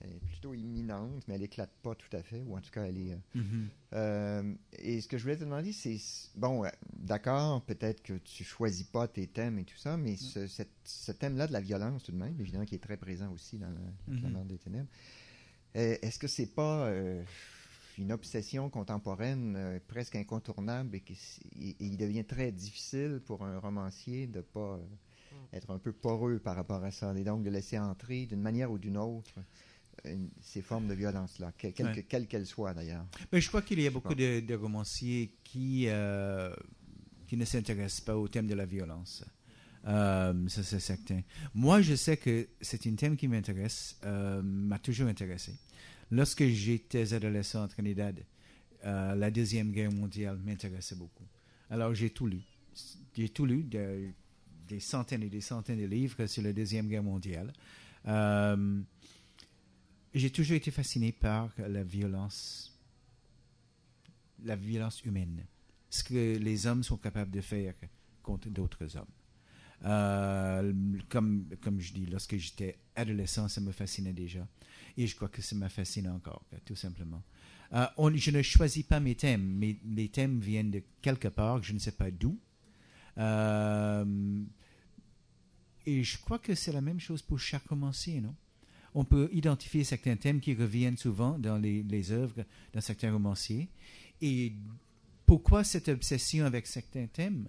elle est plutôt imminente, mais elle éclate pas tout à fait, ou en tout cas, elle est... euh, Mhm. euh, et ce que je voulais te demander, c'est... Bon, euh, d'accord, peut-être que tu choisis pas tes thèmes et tout ça, mais ce, cette- ce thème-là de la violence, tout de même, évidemment, qui est très présent aussi dans la, Mhm. la Clameur des ténèbres, euh, est-ce que c'est pas euh, une obsession contemporaine euh, presque incontournable et, qui, et, et il devient très difficile pour un romancier de pas euh, être un peu poreux par rapport à ça, et donc de laisser entrer d'une manière ou d'une autre une- ces formes de violence-là, que- quelle Ouais. que- quelles qu'elles soient d'ailleurs. Mais je crois qu'il y a Je beaucoup de, de romanciers qui, euh, qui ne s'intéressent pas au thème de la violence. Euh, ça, c'est certain. Moi, je sais que c'est un thème qui m'intéresse, euh, m'a toujours intéressé. Lorsque j'étais adolescent en Trinidad, euh, la Deuxième Guerre mondiale m'intéressait beaucoup. Alors, j'ai tout lu. J'ai tout lu, de- des centaines et des centaines de livres sur la Deuxième Guerre mondiale. Euh, j'ai toujours été fasciné par la violence, la violence humaine, ce que les hommes sont capables de faire contre d'autres hommes. Euh, comme, comme je dis, lorsque j'étais adolescent, ça me fascinait déjà. Et je crois que ça me fascine encore, tout simplement. Euh, on- je ne choisis pas mes thèmes. Mes, les thèmes viennent de quelque part, je ne sais pas d'où. Euh, et je crois que c'est la même chose pour chaque romancier, non? On peut identifier certains thèmes qui reviennent souvent dans les, les œuvres d'un certain romancier. Et pourquoi cette obsession avec certains thèmes?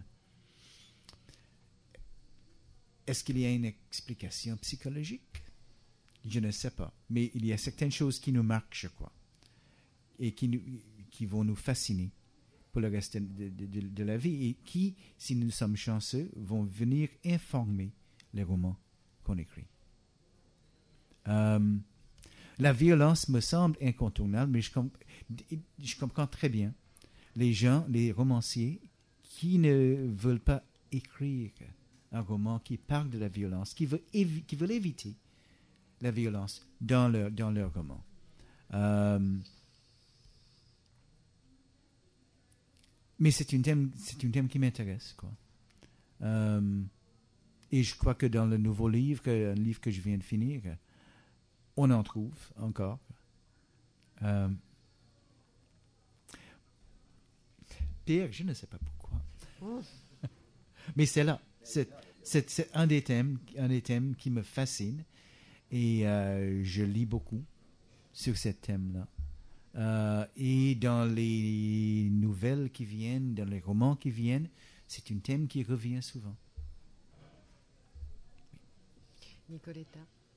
Est-ce qu'il y a une explication psychologique? Je ne sais pas. Mais il y a certaines choses qui nous marquent, je crois, et qui, nous, qui vont nous fasciner pour le reste de, de, de, de la vie, et qui, si nous sommes chanceux, vont venir informer les romans qu'on écrit. Euh, la violence me semble incontournable, mais je, com- je comprends très bien les gens, les romanciers, qui ne veulent pas écrire un roman qui parle de la violence, qui veut évi- qui veulent éviter la violence dans leur, dans leur roman. Euh, mais c'est un thème, c'est un thème qui m'intéresse, quoi. Euh, et je crois que dans le nouveau livre, un livre que je viens de finir, on en trouve encore. Euh, Pierre, je ne sais pas pourquoi. Mais c'est là. C'est, c'est, c'est un des thèmes, un des thèmes qui me fascine. Et euh, je lis beaucoup sur ce thème-là. Euh, et dans les nouvelles qui viennent, dans les romans qui viennent, c'est un thème qui revient souvent. Nicoletta.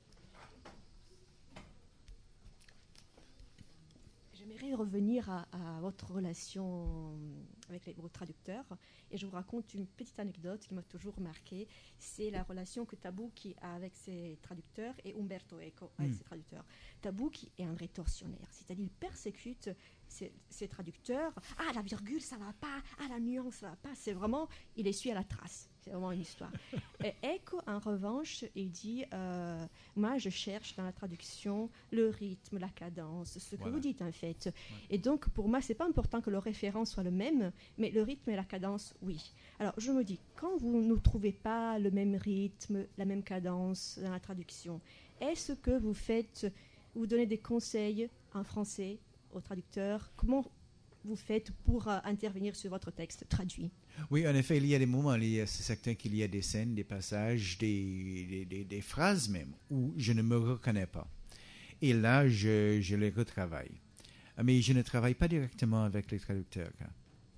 J'aimerais revenir à, à votre relation avec les, vos traducteurs et je vous raconte une petite anecdote qui m'a toujours marqué. C'est la relation que Tabucchi a avec ses traducteurs et Umberto Eco avec Mm. ses traducteurs. Tabucchi est un vrai tortionnaire, c'est-à-dire il persécute ses, ses traducteurs. Ah, la virgule, ça va pas. Ah, la nuance, ça va pas. C'est vraiment, il les suit à la trace. C'est vraiment une histoire. Et Eco, en revanche, il dit euh, moi, je cherche dans la traduction le rythme, la cadence, ce que Voilà. vous dites en fait. Et donc, pour moi, c'est pas important que le référent soit le même, mais le rythme et la cadence, oui. Alors, je me dis, quand vous ne trouvez pas le même rythme, la même cadence dans la traduction, est-ce que vous faites, vous donnez des conseils en français aux traducteurs? Comment vous faites pour euh, intervenir sur votre texte traduit? Oui, en effet, il y a des moments, il y a- c'est certain qu'il y a des scènes, des passages, des, des, des- des phrases même, où je ne me reconnais pas. Et là, je, je les retravaille. Mais je ne travaille pas directement avec les traducteurs. hein.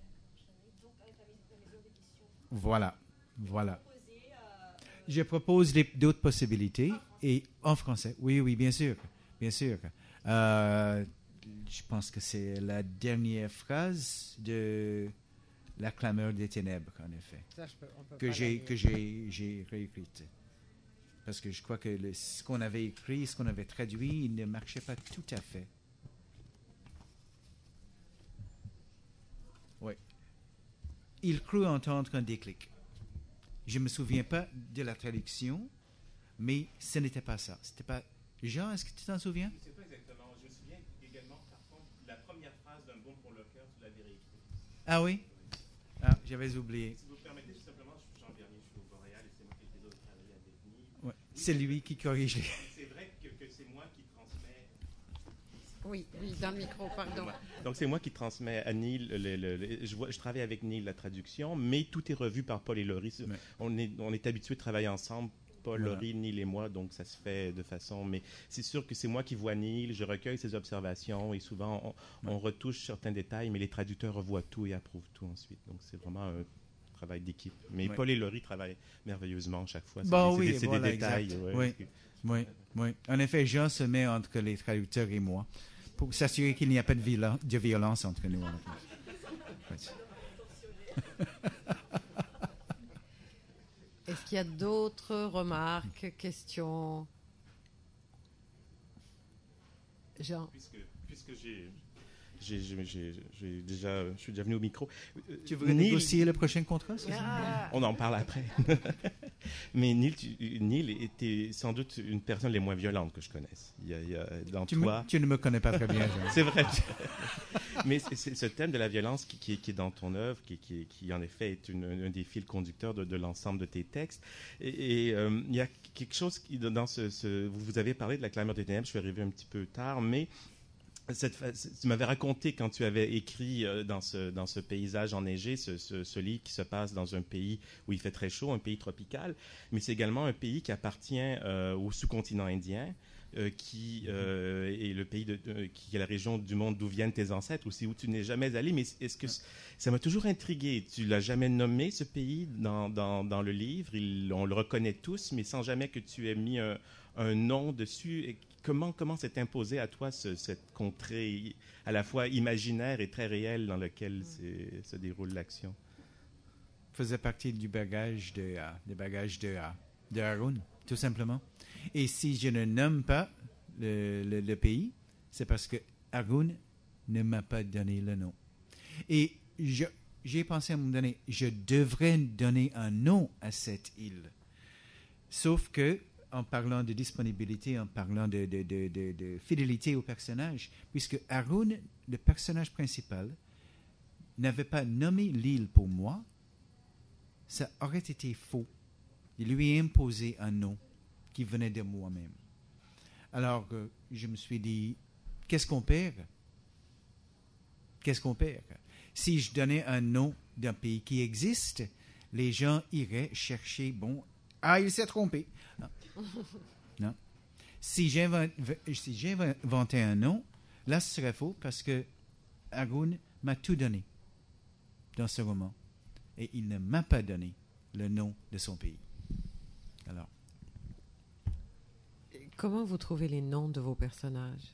Voilà, voilà. Je propose des- d'autres possibilités, et en français. Oui, oui, bien sûr, bien sûr. Euh, je pense que c'est la dernière phrase de La clameur des ténèbres, en effet, Ça, je peux- on peut que pas j'ai la que lire. j'ai j'ai réécrite. Parce que je crois que le- ce qu'on avait écrit, ce qu'on avait traduit, il ne marchait pas tout à fait. Oui. Il crut entendre un déclic. Je ne me souviens pas de la traduction, mais ce n'était pas ça. C'était pas. Jean, est-ce que tu t'en souviens? Je ne sais pas exactement. Je me souviens également, par contre, la première phrase d'un Baume pour le cœur, tu l'avais réécrite. Ah oui? Ah, j'avais oublié. Si vous me permettez, tout simplement, je suis Jean Bernier, je suis au Boréal et c'est moi qui ai les autres travaillé à Bethany. Ouais. C'est lui qui corrige les. C'est vrai que, que c'est moi qui transmets Oui, oui, dans le micro, pardon. Donc, c'est moi qui transmets à Neil. Le, le, le, je, vois, je travaille avec Neil la traduction, mais tout est revu par Paul et Laurie. Ouais. On est, on est habitués de travailler ensemble, Paul, voilà. Laurie, Neil et moi, donc ça se fait de façon... Mais c'est sûr que c'est moi qui vois Neil, je recueille ses observations et souvent, on, ouais. on retouche certains détails, mais les traducteurs revoient tout et approuvent tout ensuite. Donc, c'est vraiment un travail d'équipe. Mais ouais. Paul et Laurie travaillent merveilleusement chaque fois. C'est, bon, des, oui, c'est, c'est voilà, des détails. Exact. Ouais, oui. que... Oui, oui. En effet, Jean se met entre les traducteurs et moi pour s'assurer qu'il n'y a pas de, viol- de violence entre nous. Est-ce qu'il y a d'autres remarques, questions? Jean. Puisque, puisque j'ai, j'ai, j'ai, j'ai, j'ai déjà, je suis déjà venu au micro. Tu veux Neil... négocier le prochain contrat? Ah. On en parle après. Mais Neil, tu, Neil était sans doute une personne les moins violentes que je connaisse. Il y a, il y a dans tu, toi... me, tu ne me connais pas très bien, Jean. C'est vrai. Mais c'est, c'est ce thème de la violence qui, qui, qui est dans ton œuvre, qui, qui, qui en effet est une, un des fils conducteurs de, de l'ensemble de tes textes. Et, et euh, il y a quelque chose qui, dans ce, ce... Vous avez parlé de la clameur des ténèbres, je suis arrivé un petit peu tard, mais... Cette, tu m'avais raconté quand tu avais écrit euh, dans, ce, dans ce paysage enneigé, ce, ce, ce livre qui se passe dans un pays où il fait très chaud, un pays tropical, mais c'est également un pays qui appartient euh, au sous-continent indien, euh, qui euh, est le pays de, de, qui est la région du monde d'où viennent tes ancêtres, aussi où tu n'es jamais allé. Mais est-ce que ça m'a toujours intrigué? Tu l'as jamais nommé ce pays dans, dans, dans le livre? Il, on le reconnaît tous, mais sans jamais que tu aies mis un, un nom dessus. Et comment comment s'est imposé à toi ce, cette contrée à la fois imaginaire et très réelle dans laquelle c'est, se déroule l'action? Faisait partie du bagage de uh, des bagages de uh, de Haroun, tout simplement. Et si je ne nomme pas le, le, le pays, c'est parce que Haroun ne m'a pas donné le nom. Et je, j'ai pensé à un moment donné, je devrais donner un nom à cette île. Sauf que, en parlant de disponibilité, en parlant de, de, de, de, de fidélité au personnage, puisque Haroun, le personnage principal, n'avait pas nommé l'île pour moi, ça aurait été faux. Il lui a imposé un nom qui venait de moi-même. Alors, euh, je me suis dit, qu'est-ce qu'on perd? Qu'est-ce qu'on perd? Si je donnais un nom d'un pays qui existe, les gens iraient chercher, bon, ah, il s'est trompé. Non. Non. Si j'invente, si j'inventais un nom, là, ce serait faux parce que Haroun m'a tout donné dans ce roman. Et il ne m'a pas donné le nom de son pays. Alors. Comment vous trouvez les noms de vos personnages?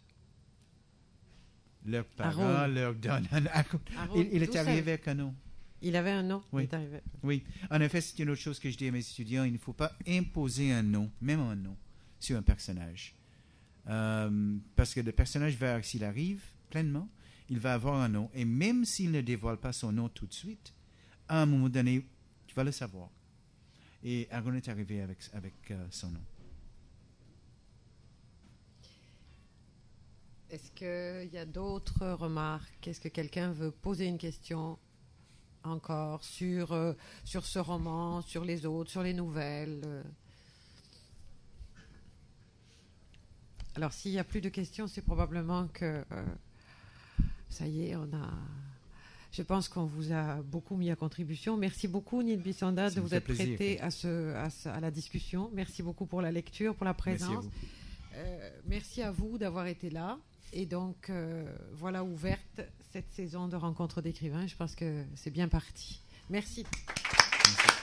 Leurs parents Haroun. Leur donnent un Haroun. Il, il est arrivé avec un nom. Il avait un nom? Oui. Il est arrivé. Oui. En effet, c'est une autre chose que je dis à mes étudiants. Il ne faut pas imposer un nom, même un nom, sur un personnage. Euh, parce que le personnage va, s'il arrive pleinement, il va avoir un nom. Et même s'il ne dévoile pas son nom tout de suite, à un moment donné, tu vas le savoir. Et Haroun est arrivé avec, avec euh, son nom. Est-ce qu'il y a d'autres remarques? Est-ce que quelqu'un veut poser une question encore sur, euh, sur ce roman, sur les autres, sur les nouvelles? Alors, s'il n'y a plus de questions, c'est probablement que euh, ça y est, on a... Je pense qu'on vous a beaucoup mis à contribution. Merci beaucoup, Neil Bisonda, de vous être plaisir, prêté à, ce, à, ce, à la discussion. Merci beaucoup pour la lecture, pour la présence. Merci à vous, euh, merci à vous d'avoir été là. Et donc, euh, voilà ouverte cette saison de rencontres d'écrivains. Je pense que c'est bien parti. Merci. Merci.